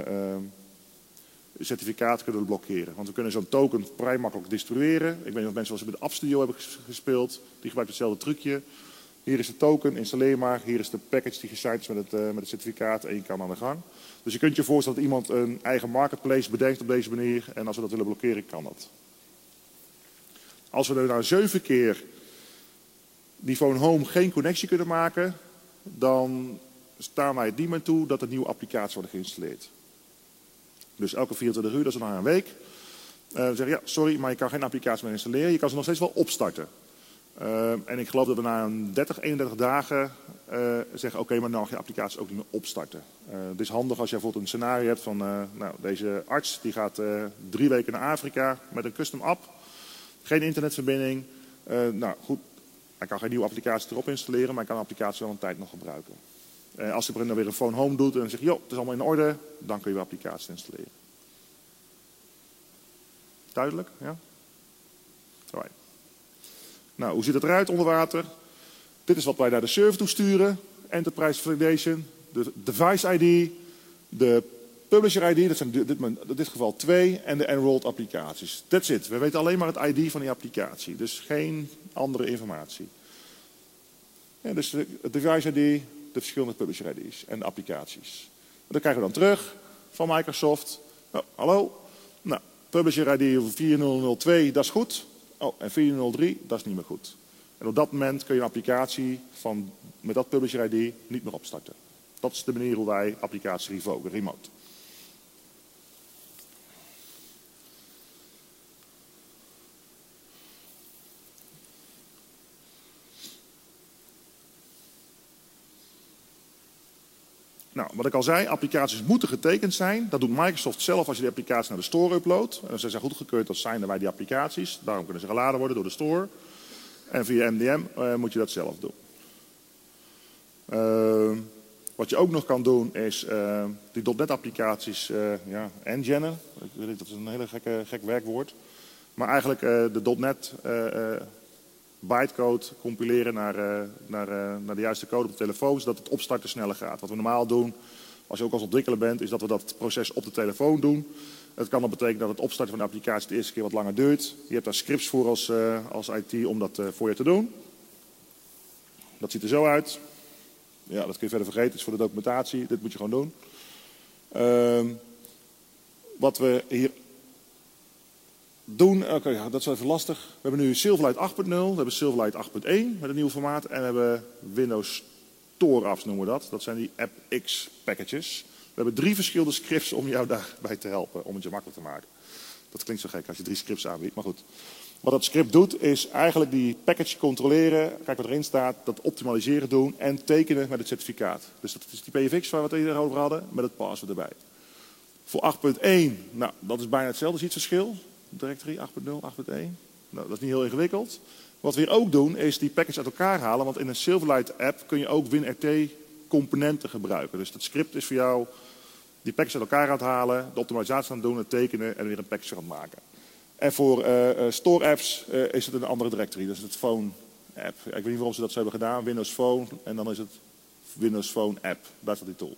certificaat kunnen blokkeren. Want we kunnen zo'n token vrij makkelijk distribueren. Ik weet niet of mensen wel eens met de App Studio hebben gespeeld. Die gebruikt hetzelfde trucje. Hier is de token, installeer maar. Hier is de package die gesigned is met het certificaat en je kan aan de gang. Dus je kunt je voorstellen dat iemand een eigen marketplace bedenkt op deze manier. En als we dat willen blokkeren, kan dat. Als we er nou 7 keer die Phone Home geen connectie kunnen maken, dan staan wij het niet meer toe dat er nieuwe applicaties worden geïnstalleerd. Dus elke 24 uur, dat is na een week. We zeggen, ja, sorry, maar je kan geen applicatie meer installeren. Je kan ze nog steeds wel opstarten. En ik geloof dat we na een 30, 31 dagen zeggen, oké, maar dan mag je applicatie ook niet meer opstarten. Het is handig als je bijvoorbeeld een scenario hebt van, nou, deze arts die gaat 3 weken naar Afrika met een custom app. Geen internetverbinding. Nou goed, hij kan geen nieuwe applicatie erop installeren, maar hij kan de applicatie wel een tijd nog gebruiken. Als hij dan weer een Phone Home doet en dan zegt, joh, het is allemaal in orde, dan kun je weer applicatie installeren. Duidelijk? Ja? Right. Nou, hoe ziet het eruit onder water? Dit is wat wij naar de server toe sturen. Enterprise Validation, de Device ID, de Publisher ID, dat zijn in dit geval 2, en de Enrolled applicaties. That's it. We weten alleen maar het ID van die applicatie, dus geen andere informatie. Ja, dus het Device ID, de verschillende Publisher ID's en de applicaties. En dat krijgen we dan terug van Microsoft. Oh, hallo, nou, Publisher ID 4002, dat is goed. Oh, en 4003, dat is niet meer goed. En op dat moment kun je een applicatie met dat Publisher ID niet meer opstarten. Dat is de manier hoe wij applicaties revoken, remote. Nou, wat ik al zei, applicaties moeten getekend zijn. Dat doet Microsoft zelf als je de applicatie naar de store uploadt. En als ze zijn goedgekeurd, dan signen wij die applicaties. Daarom kunnen ze geladen worden door de store. En via MDM moet je dat zelf doen. Wat je ook nog kan doen is die .NET applicaties enginen. Ik weet niet, dat is een hele gek werkwoord. Maar eigenlijk de .NET bytecode compileren naar de juiste code op de telefoon, zodat het opstarten sneller gaat. Wat we normaal doen, als je ook als ontwikkelaar bent, is dat we dat proces op de telefoon doen. Het kan dan betekenen dat het opstarten van de applicatie de eerste keer wat langer duurt. Je hebt daar scripts voor als IT om dat voor je te doen. Dat ziet er zo uit. Ja, dat kun je verder vergeten. Het is voor de documentatie. Dit moet je gewoon doen. Wat we hier doen, dat is wel even lastig. We hebben nu Silverlight 8.0, we hebben Silverlight 8.1 met een nieuw formaat en we hebben Windows Store apps noemen we dat. Dat zijn die AppX packages. We hebben 3 verschillende scripts om jou daarbij te helpen, om het je makkelijk te maken. Dat klinkt zo gek als je 3 scripts aanbiedt, maar goed. Wat dat script doet is eigenlijk die package controleren, kijk wat erin staat, dat optimaliseren doen en tekenen met het certificaat. Dus dat is die PFX waar we het eerder over hadden, met het password erbij. Voor 8.1, nou dat is bijna hetzelfde, is iets verschil. Directory 8.0, 8.1. Nou, dat is niet heel ingewikkeld. Wat we hier ook doen is die package uit elkaar halen, want in een Silverlight app kun je ook WinRT componenten gebruiken. Dus dat script is voor jou die package uit elkaar aan het halen, de optimalisatie aan het doen, het tekenen en weer een package aan het maken. En voor store apps is het een andere directory, dat is het phone app. Ja, ik weet niet waarom ze dat zo hebben gedaan, Windows Phone en dan is het Windows Phone app. Daar staat die tool.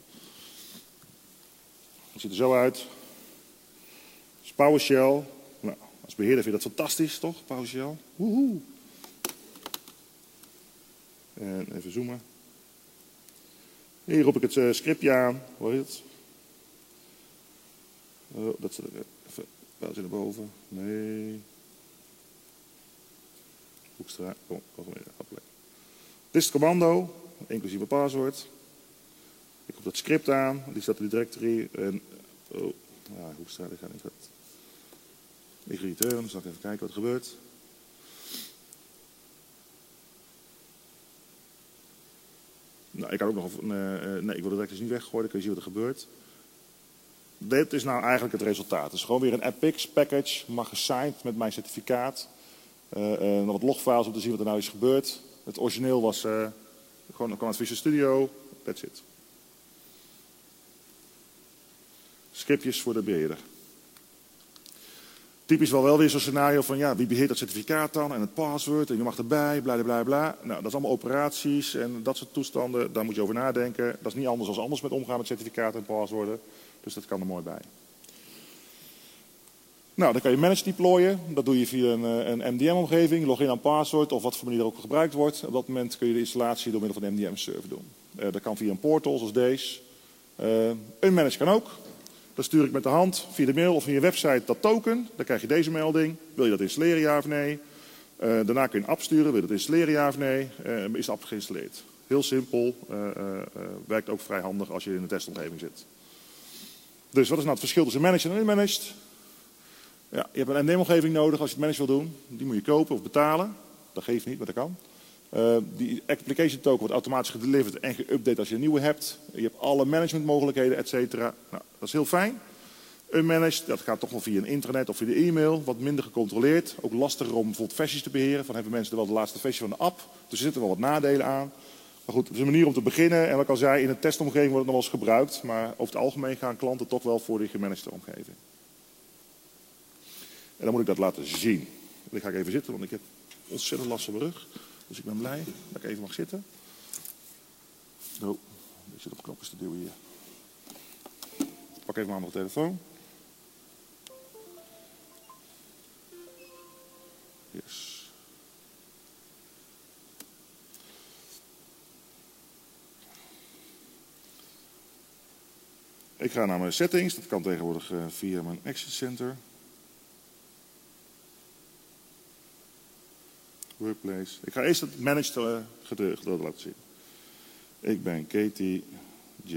Het ziet er zo uit. Dat is PowerShell. Nou, als beheerder vind je dat fantastisch, toch? PowerShell. Woehoe. En even zoomen. Hier roep ik het scriptje aan. Waar is het? Oh, dat zit er even. Wel zit er boven. Nee. Hoekstra. Oh, dit is het commando, inclusief het paswoord. Ik roep dat script aan, die staat in de directory. En, oh, ja, Hoekstra, dat gaat niet goed. Ik return, dan zal ik even kijken wat er gebeurt. Nou, ik kan ook nog. Nee, ik wil de directory niet weggooien, dan kun je zien wat er gebeurt. Dit is nou eigenlijk het resultaat. Het is gewoon weer een AppX package, maar gesigned met mijn certificaat. Nog wat logfiles om te zien wat er nou is gebeurd. Het origineel was gewoon kwam uit Visual Studio. That's it. Scriptjes voor de beheerder. Typisch wel weer zo'n scenario van ja, wie beheert dat certificaat dan en het password en je mag erbij, bla bla bla. Nou, dat is allemaal operaties en dat soort toestanden, daar moet je over nadenken. Dat is niet anders dan anders met omgaan met certificaten en paswoorden. Dus dat kan er mooi bij. Nou, dan kan je manage deployen. Dat doe je via een MDM-omgeving, login aan password of wat voor manier er ook gebruikt wordt. Op dat moment kun je de installatie door middel van een MDM-server doen. Dat kan via een portal zoals deze. Unmanaged kan ook. Dan stuur ik met de hand via de mail of via je website dat token. Dan krijg je deze melding. Wil je dat installeren, ja of nee? Daarna kun je een app sturen. Wil je dat installeren, ja of nee? Is de app geïnstalleerd. Heel simpel. Werkt ook vrij handig als je in een testomgeving zit. Dus wat is nou het verschil tussen managed en unmanaged? Ja, je hebt een MDM-omgeving nodig als je het managed wil doen. Die moet je kopen of betalen. Dat geeft niet, maar dat kan. Die application token wordt automatisch gedeliverd en geüpdate als je een nieuwe hebt. Je hebt alle managementmogelijkheden, et cetera. Nou, dat is heel fijn. Unmanaged, dat gaat toch wel via een intranet of via de e-mail. Wat minder gecontroleerd. Ook lastiger om bijvoorbeeld versies te beheren. Van hebben mensen er wel de laatste versie van de app. Dus er zitten wel wat nadelen aan. Maar goed, het is een manier om te beginnen. En wat ik al zei, in een testomgeving wordt het nog wel eens gebruikt. Maar over het algemeen gaan klanten toch wel voor die gemanagede omgeving. En dan moet ik dat laten zien. Dan ga ik even zitten, want ik heb ontzettend last van mijn rug. Dus ik ben blij dat ik even mag zitten. Oh, ik zit op knopjes te duwen hier. Pak even mijn andere telefoon. Yes. Ik ga naar mijn settings. Dat kan tegenwoordig via mijn Access Center. Workplace. Ik ga eerst het managed gedeelte laten zien. Ik ben Katie J.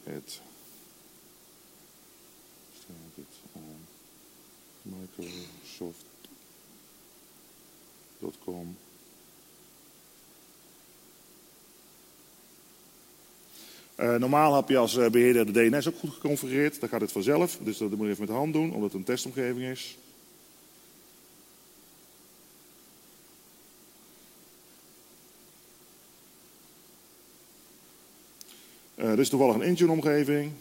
Microsoft.com. Normaal heb je als beheerder de DNS ook goed geconfigureerd. Dan gaat het vanzelf. Dus dat moet je even met de hand doen, omdat het een testomgeving is. Dit is toevallig een Intune-omgeving.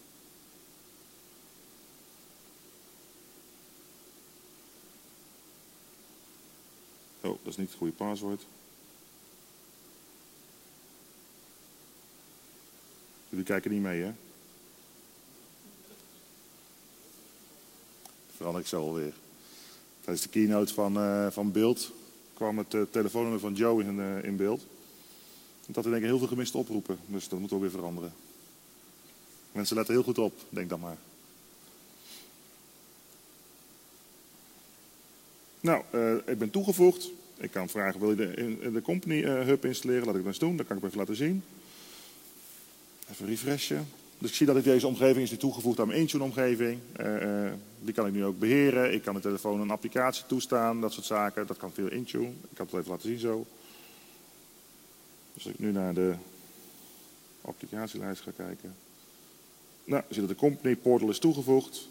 Oh, dat is niet het goede paswoord. Jullie kijken niet mee, hè? kan ik zo alweer. Tijdens de keynote van Beeld kwam het telefoonnummer van Joe in beeld. Dat had in één keer heel veel gemiste oproepen, dus dat moet ook weer veranderen. Mensen letten heel goed op, denk dan maar. Nou, ik ben toegevoegd. Ik kan vragen, wil je de Company Hub installeren? Laat ik dat eens doen, dat kan ik even laten zien. Even refreshen. Dus ik zie dat deze omgeving is nu toegevoegd aan mijn Intune omgeving. Die kan ik nu ook beheren. Ik kan de telefoon een applicatie toestaan, dat soort zaken. Dat kan via Intune. Ik kan het even laten zien zo. Dus als ik nu naar de applicatielijst ga kijken. Nou, je ziet dat de Company Portal is toegevoegd.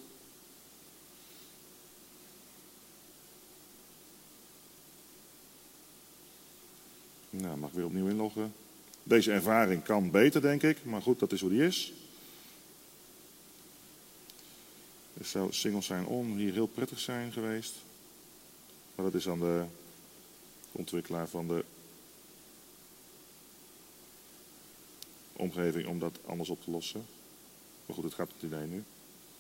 Nou, mag ik weer opnieuw inloggen. Deze ervaring kan beter, denk ik. Maar goed, dat is hoe die is. Dus zou single sign-on hier heel prettig zijn geweest. Maar dat is aan de ontwikkelaar van de omgeving om dat anders op te lossen. Maar goed, het gaat het idee nu.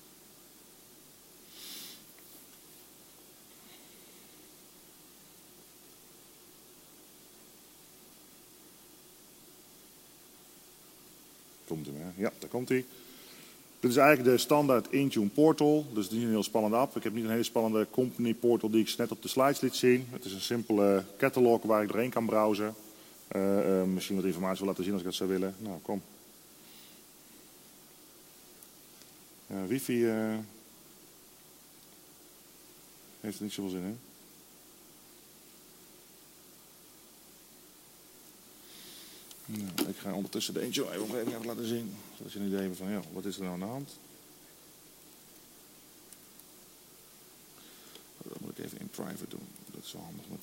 Komt hij maar. Ja, daar komt hij. Dit is eigenlijk de standaard Intune Portal. Dus het is niet een heel spannende app. Ik heb niet een hele spannende Company Portal die ik net op de slides liet zien. Het is een simpele catalog waar ik doorheen kan browsen. Misschien wat informatie wil laten zien als ik dat zou willen. Nou, kom. Wifi heeft er niet zoveel zin in. Nou, ik ga ondertussen de Intune omgeving even laten zien. Zodat je een idee hebt van, ja, wat is er nou aan de hand? Dat moet ik even in private doen. Dat is wel handig met...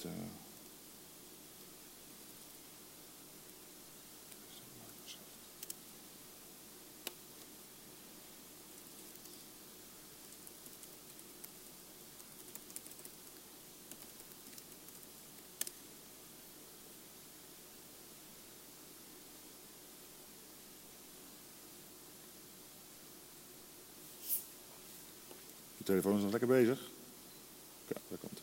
De telefoon is nog lekker bezig. Ja, daar komt het.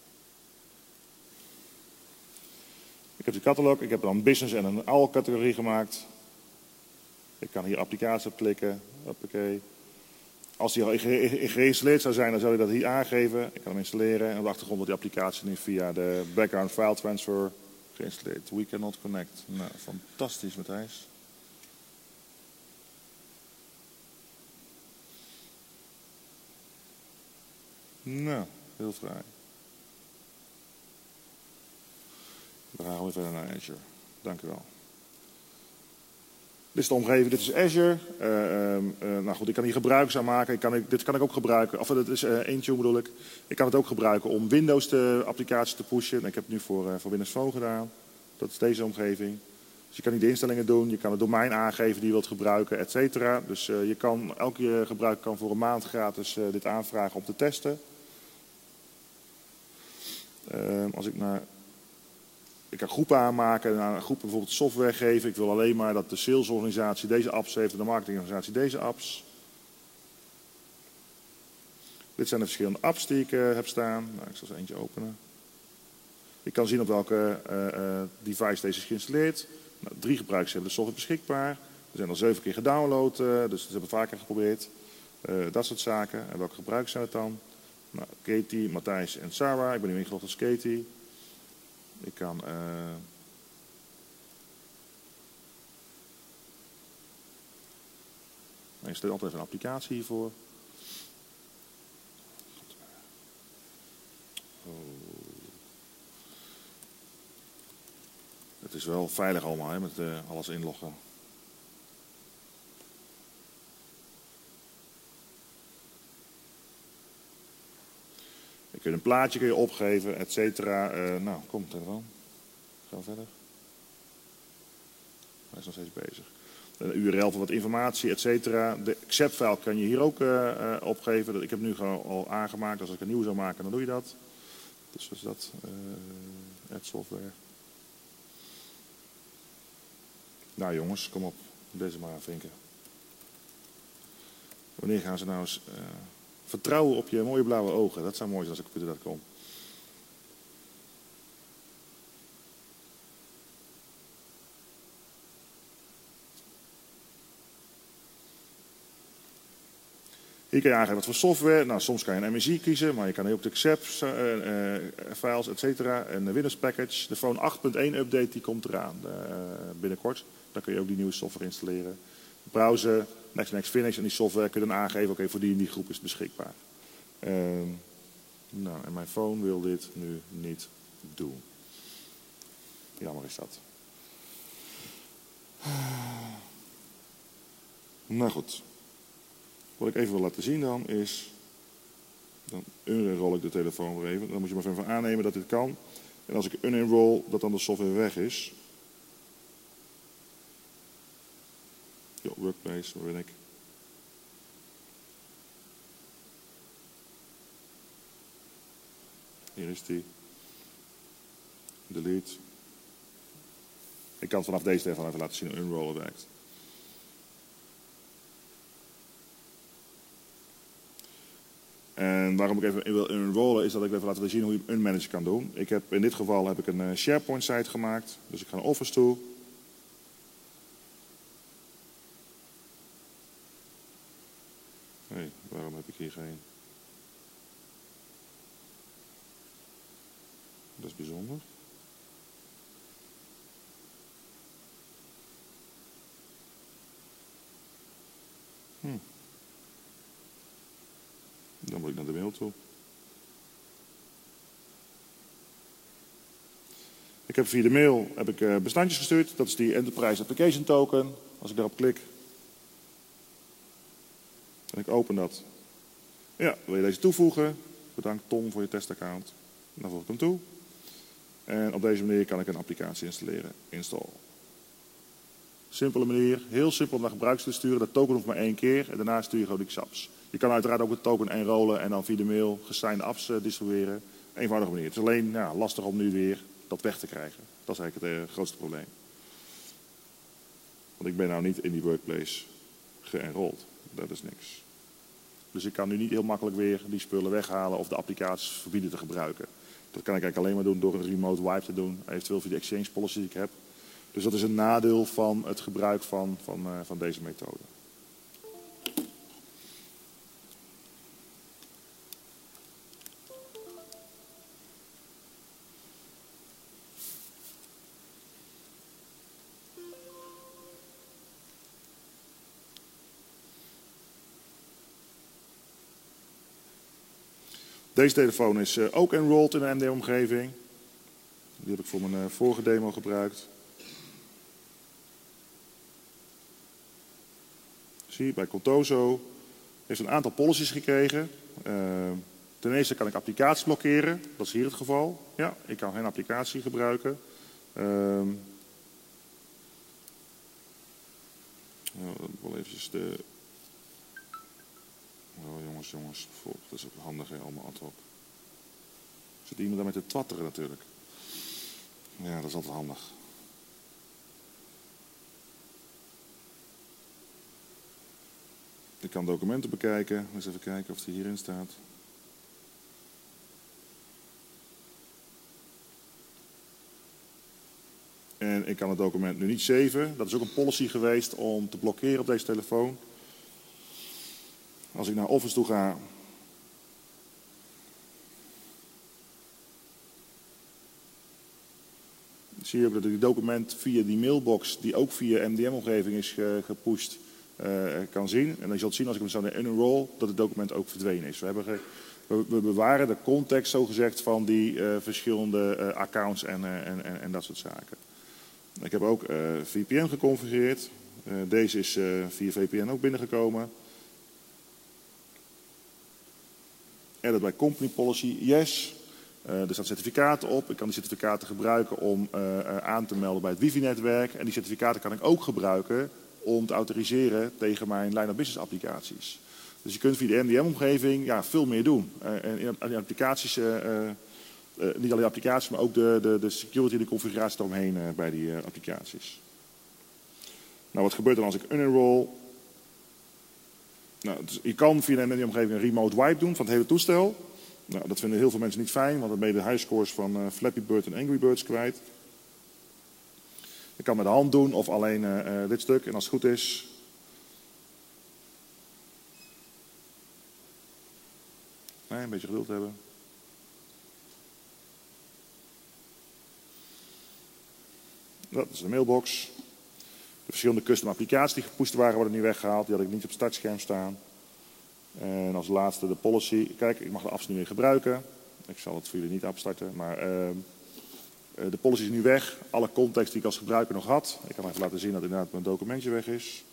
Ik heb die catalog, ik heb dan business en een all categorie gemaakt. Ik kan hier applicatie op klikken. Hoppakee. Als die al geïnstalleerd zou zijn, dan zou je dat hier aangeven. Ik kan hem installeren en op de achtergrond wordt die applicatie nu via de background file transfer geïnstalleerd. We cannot connect. Nou, fantastisch Matthijs. Nou, heel fraai. Dan gaan we verder naar Azure. Dank u wel. Dit is de omgeving, dit is Azure. Nou goed, ik kan hier gebruik aan maken. Dit kan ik ook gebruiken, of dit is Intune bedoel ik. Ik kan het ook gebruiken om Windows applicaties te pushen. Ik heb het nu voor Windows Phone gedaan. Dat is deze omgeving. Dus je kan hier de instellingen doen, je kan het domein aangeven die je wilt gebruiken, et cetera. Dus je kan, elke gebruiker kan voor een maand gratis dit aanvragen om te testen. Als ik naar... Ik kan groepen aanmaken, aan groepen bijvoorbeeld software geven. Ik wil alleen maar dat de salesorganisatie deze apps heeft en de marketingorganisatie deze apps. Dit zijn de verschillende apps die ik heb staan. Nou, ik zal er eentje openen. Ik kan zien op welke device deze is geïnstalleerd. Nou, 3 gebruikers hebben de software beschikbaar. Er zijn al 7 keer gedownload, dus dat hebben we vaker geprobeerd. Dat soort zaken. En welke gebruikers zijn het dan? Nou, Katie, Matthijs en Sarah. Ik ben nu ingelogd als Katie. Ik kan ik installeer altijd even een applicatie hiervoor. Oh. Het is wel veilig allemaal hè, met alles inloggen. Je kunt een plaatje opgeven, et cetera. Nou, kom telefoon. Gaan we verder. Hij is nog steeds bezig. Een URL voor wat informatie, et cetera. De accept-file kan je hier ook opgeven. Ik heb nu gewoon al aangemaakt. Als ik een nieuw zou maken, dan doe je dat. Dus wat is dat? Add software. Nou jongens, kom op. Deze maar vinken. Wanneer gaan ze nou eens... Vertrouwen op je mooie blauwe ogen. Dat zou mooi zijn als ik op internet kom. Hier kan je aangeven wat voor software. Nou, soms kan je een MSI kiezen, maar je kan ook de XAPP files, etc. En de Windows package. De Phone 8.1 update die komt eraan binnenkort. Dan kun je ook die nieuwe software installeren. Browser, Next Finish en die software kun je dan aangeven. Oké, voor die en die groep is het beschikbaar. Nou, en mijn phone wil dit nu niet doen. Jammer is dat. Nou goed. Wat ik even wil laten zien dan is, dan unenroll ik de telefoon weer even. Dan moet je maar even aannemen dat dit kan. En als ik unenroll, dat dan de software weg is. Ja, Workplace, waar ben ik? Hier is die. Delete. Ik kan vanaf deze telefoon even laten zien hoe unrollen werkt. En waarom ik even wil unrollen is dat ik even laten zien hoe je een unmanager kan doen. In dit geval heb ik een SharePoint site gemaakt. Dus ik ga naar Office toe. Hé, waarom heb ik hier geen... Dat is bijzonder. Dan moet ik naar de mail toe. Ik heb via de mail bestandjes gestuurd. Dat is die Enterprise Application Token. Als ik daarop klik. En ik open dat. Ja, wil je deze toevoegen? Bedankt Tom voor je testaccount. Dan voeg ik hem toe. En op deze manier kan ik een applicatie installeren. Install. Simpele manier. Heel simpel om naar gebruikers te sturen. Dat token hoeft maar 1 keer. En daarna stuur je gewoon die XAPPs. Je kan uiteraard ook het token enrollen en dan via de mail gesigned apps distribueren. Eenvoudige manier. Het is alleen lastig om nu weer dat weg te krijgen. Dat is eigenlijk het grootste probleem. Want ik ben nou niet in die workplace geënrold. Dat is niks. Dus ik kan nu niet heel makkelijk weer die spullen weghalen of de applicaties verbieden te gebruiken. Dat kan ik eigenlijk alleen maar doen door een remote wipe te doen. Eventueel via de exchange policy die ik heb. Dus dat is een nadeel van het gebruik van deze methode. Deze telefoon is ook enrolled in een MD-omgeving. Die heb ik voor mijn vorige demo gebruikt. Zie je, bij Contoso heeft een aantal policies gekregen. Ten eerste kan ik applicaties blokkeren. Dat is hier het geval. Ja, ik kan geen applicatie gebruiken. Wel eventjes de... Oh jongens, dat is ook handig hè, allemaal ad hoc. Zit iemand daarmee te twatteren natuurlijk. Ja, dat is altijd handig. Ik kan documenten bekijken. Eens even kijken of die hierin staat. En ik kan het document nu niet saven. Dat is ook een policy geweest om te blokkeren op deze telefoon. Als ik naar Office toe ga, zie je ook dat ik het document via die mailbox, die ook via MDM-omgeving is gepusht, kan zien. En dan zult zien als ik hem zo naar unenroll, dat het document ook verdwenen is. We bewaren de context, zogezegd, van die verschillende accounts en dat soort zaken. Ik heb ook VPN geconfigureerd. Deze is via VPN ook binnengekomen. Edit by Company Policy, yes. Er staan certificaten op. Ik kan die certificaten gebruiken om aan te melden bij het wifi-netwerk. En die certificaten kan ik ook gebruiken om te autoriseren tegen mijn line of business applicaties. Dus je kunt via de MDM-omgeving veel meer doen. En in die applicaties, niet alleen applicaties, maar ook de security en de configuratie eromheen bij die applicaties. Nou, wat gebeurt er als ik unenroll? Nou, dus je kan via een omgeving een remote wipe doen van het hele toestel. Nou, dat vinden heel veel mensen niet fijn, want dan ben je de highscores van Flappy Bird en Angry Birds kwijt. Je kan met de hand doen of alleen dit stuk. En als het goed is... een beetje geduld hebben. Dat is de mailbox. De verschillende custom applicaties die gepusht waren, worden nu weggehaald. Die had ik niet op het startscherm staan. En als laatste de policy. Kijk, ik mag de apps nu weer gebruiken. Ik zal het voor jullie niet opstarten. Maar de policy is nu weg. Alle context die ik als gebruiker nog had. Ik kan even laten zien dat inderdaad mijn documentje weg is.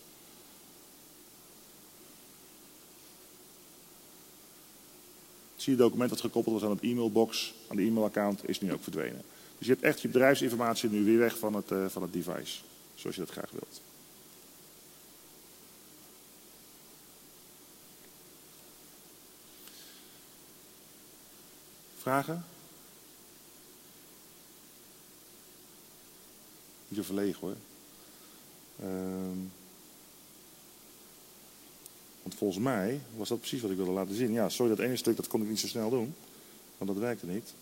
Zie je het document dat gekoppeld was aan het e-mailbox, aan de e-mailaccount, is nu ook verdwenen. Dus je hebt echt je bedrijfsinformatie nu weer weg van het device. Zoals je dat graag wilt. Vragen? Niet zo verlegen hoor. Want volgens mij was dat precies wat ik wilde laten zien. Ja, sorry, dat ene stuk dat kon ik niet zo snel doen. Want dat werkte niet.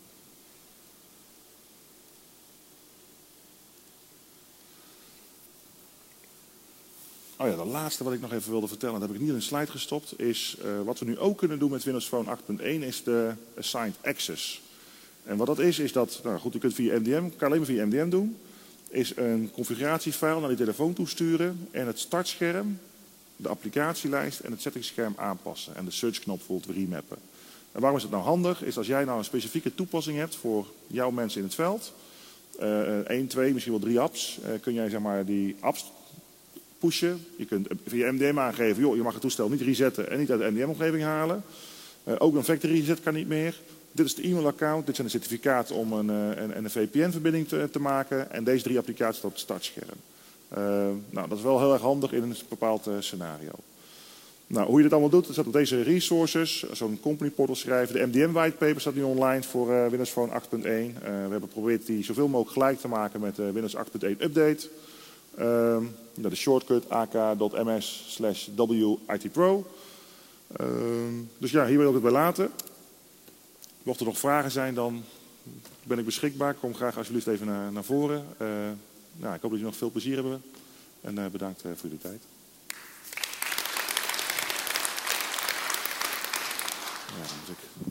Oh ja, de laatste wat ik nog even wilde vertellen, dat heb ik niet in een slide gestopt, is wat we nu ook kunnen doen met Windows Phone 8.1 is de Assigned Access. En wat dat is dat, nou goed, je kunt via MDM, kan alleen maar via MDM doen, is een configuratiefile naar die telefoon toesturen en het startscherm, de applicatielijst en het settingsscherm aanpassen en de searchknop bijvoorbeeld remappen. En waarom is het nou handig? Is als jij nou een specifieke toepassing hebt voor jouw mensen in het veld, 1, 2, misschien wel 3 apps, kun jij zeg maar die apps pushen. Je kunt via MDM aangeven, joh, je mag het toestel niet resetten en niet uit de MDM-omgeving halen. Ook een factory reset kan niet meer. Dit is de e-mailaccount, dit zijn de certificaten om een VPN-verbinding te maken. En deze 3 applicaties op het startscherm. Nou, dat is wel heel erg handig in een bepaald scenario. Nou, hoe je dit allemaal doet, dat staat op deze resources. Zo'n company portal schrijven. De MDM whitepaper staat nu online voor Windows Phone 8.1. We hebben geprobeerd die zoveel mogelijk gelijk te maken met Windows 8.1 update. De shortcut ak.ms/witpro. Dus ja, hier wil ik het bij laten. Mocht er nog vragen zijn, dan ben ik beschikbaar. Kom graag alsjeblieft even naar voren. Nou, ik hoop dat jullie nog veel plezier hebben. En bedankt voor jullie tijd. Ja, dan moet ik...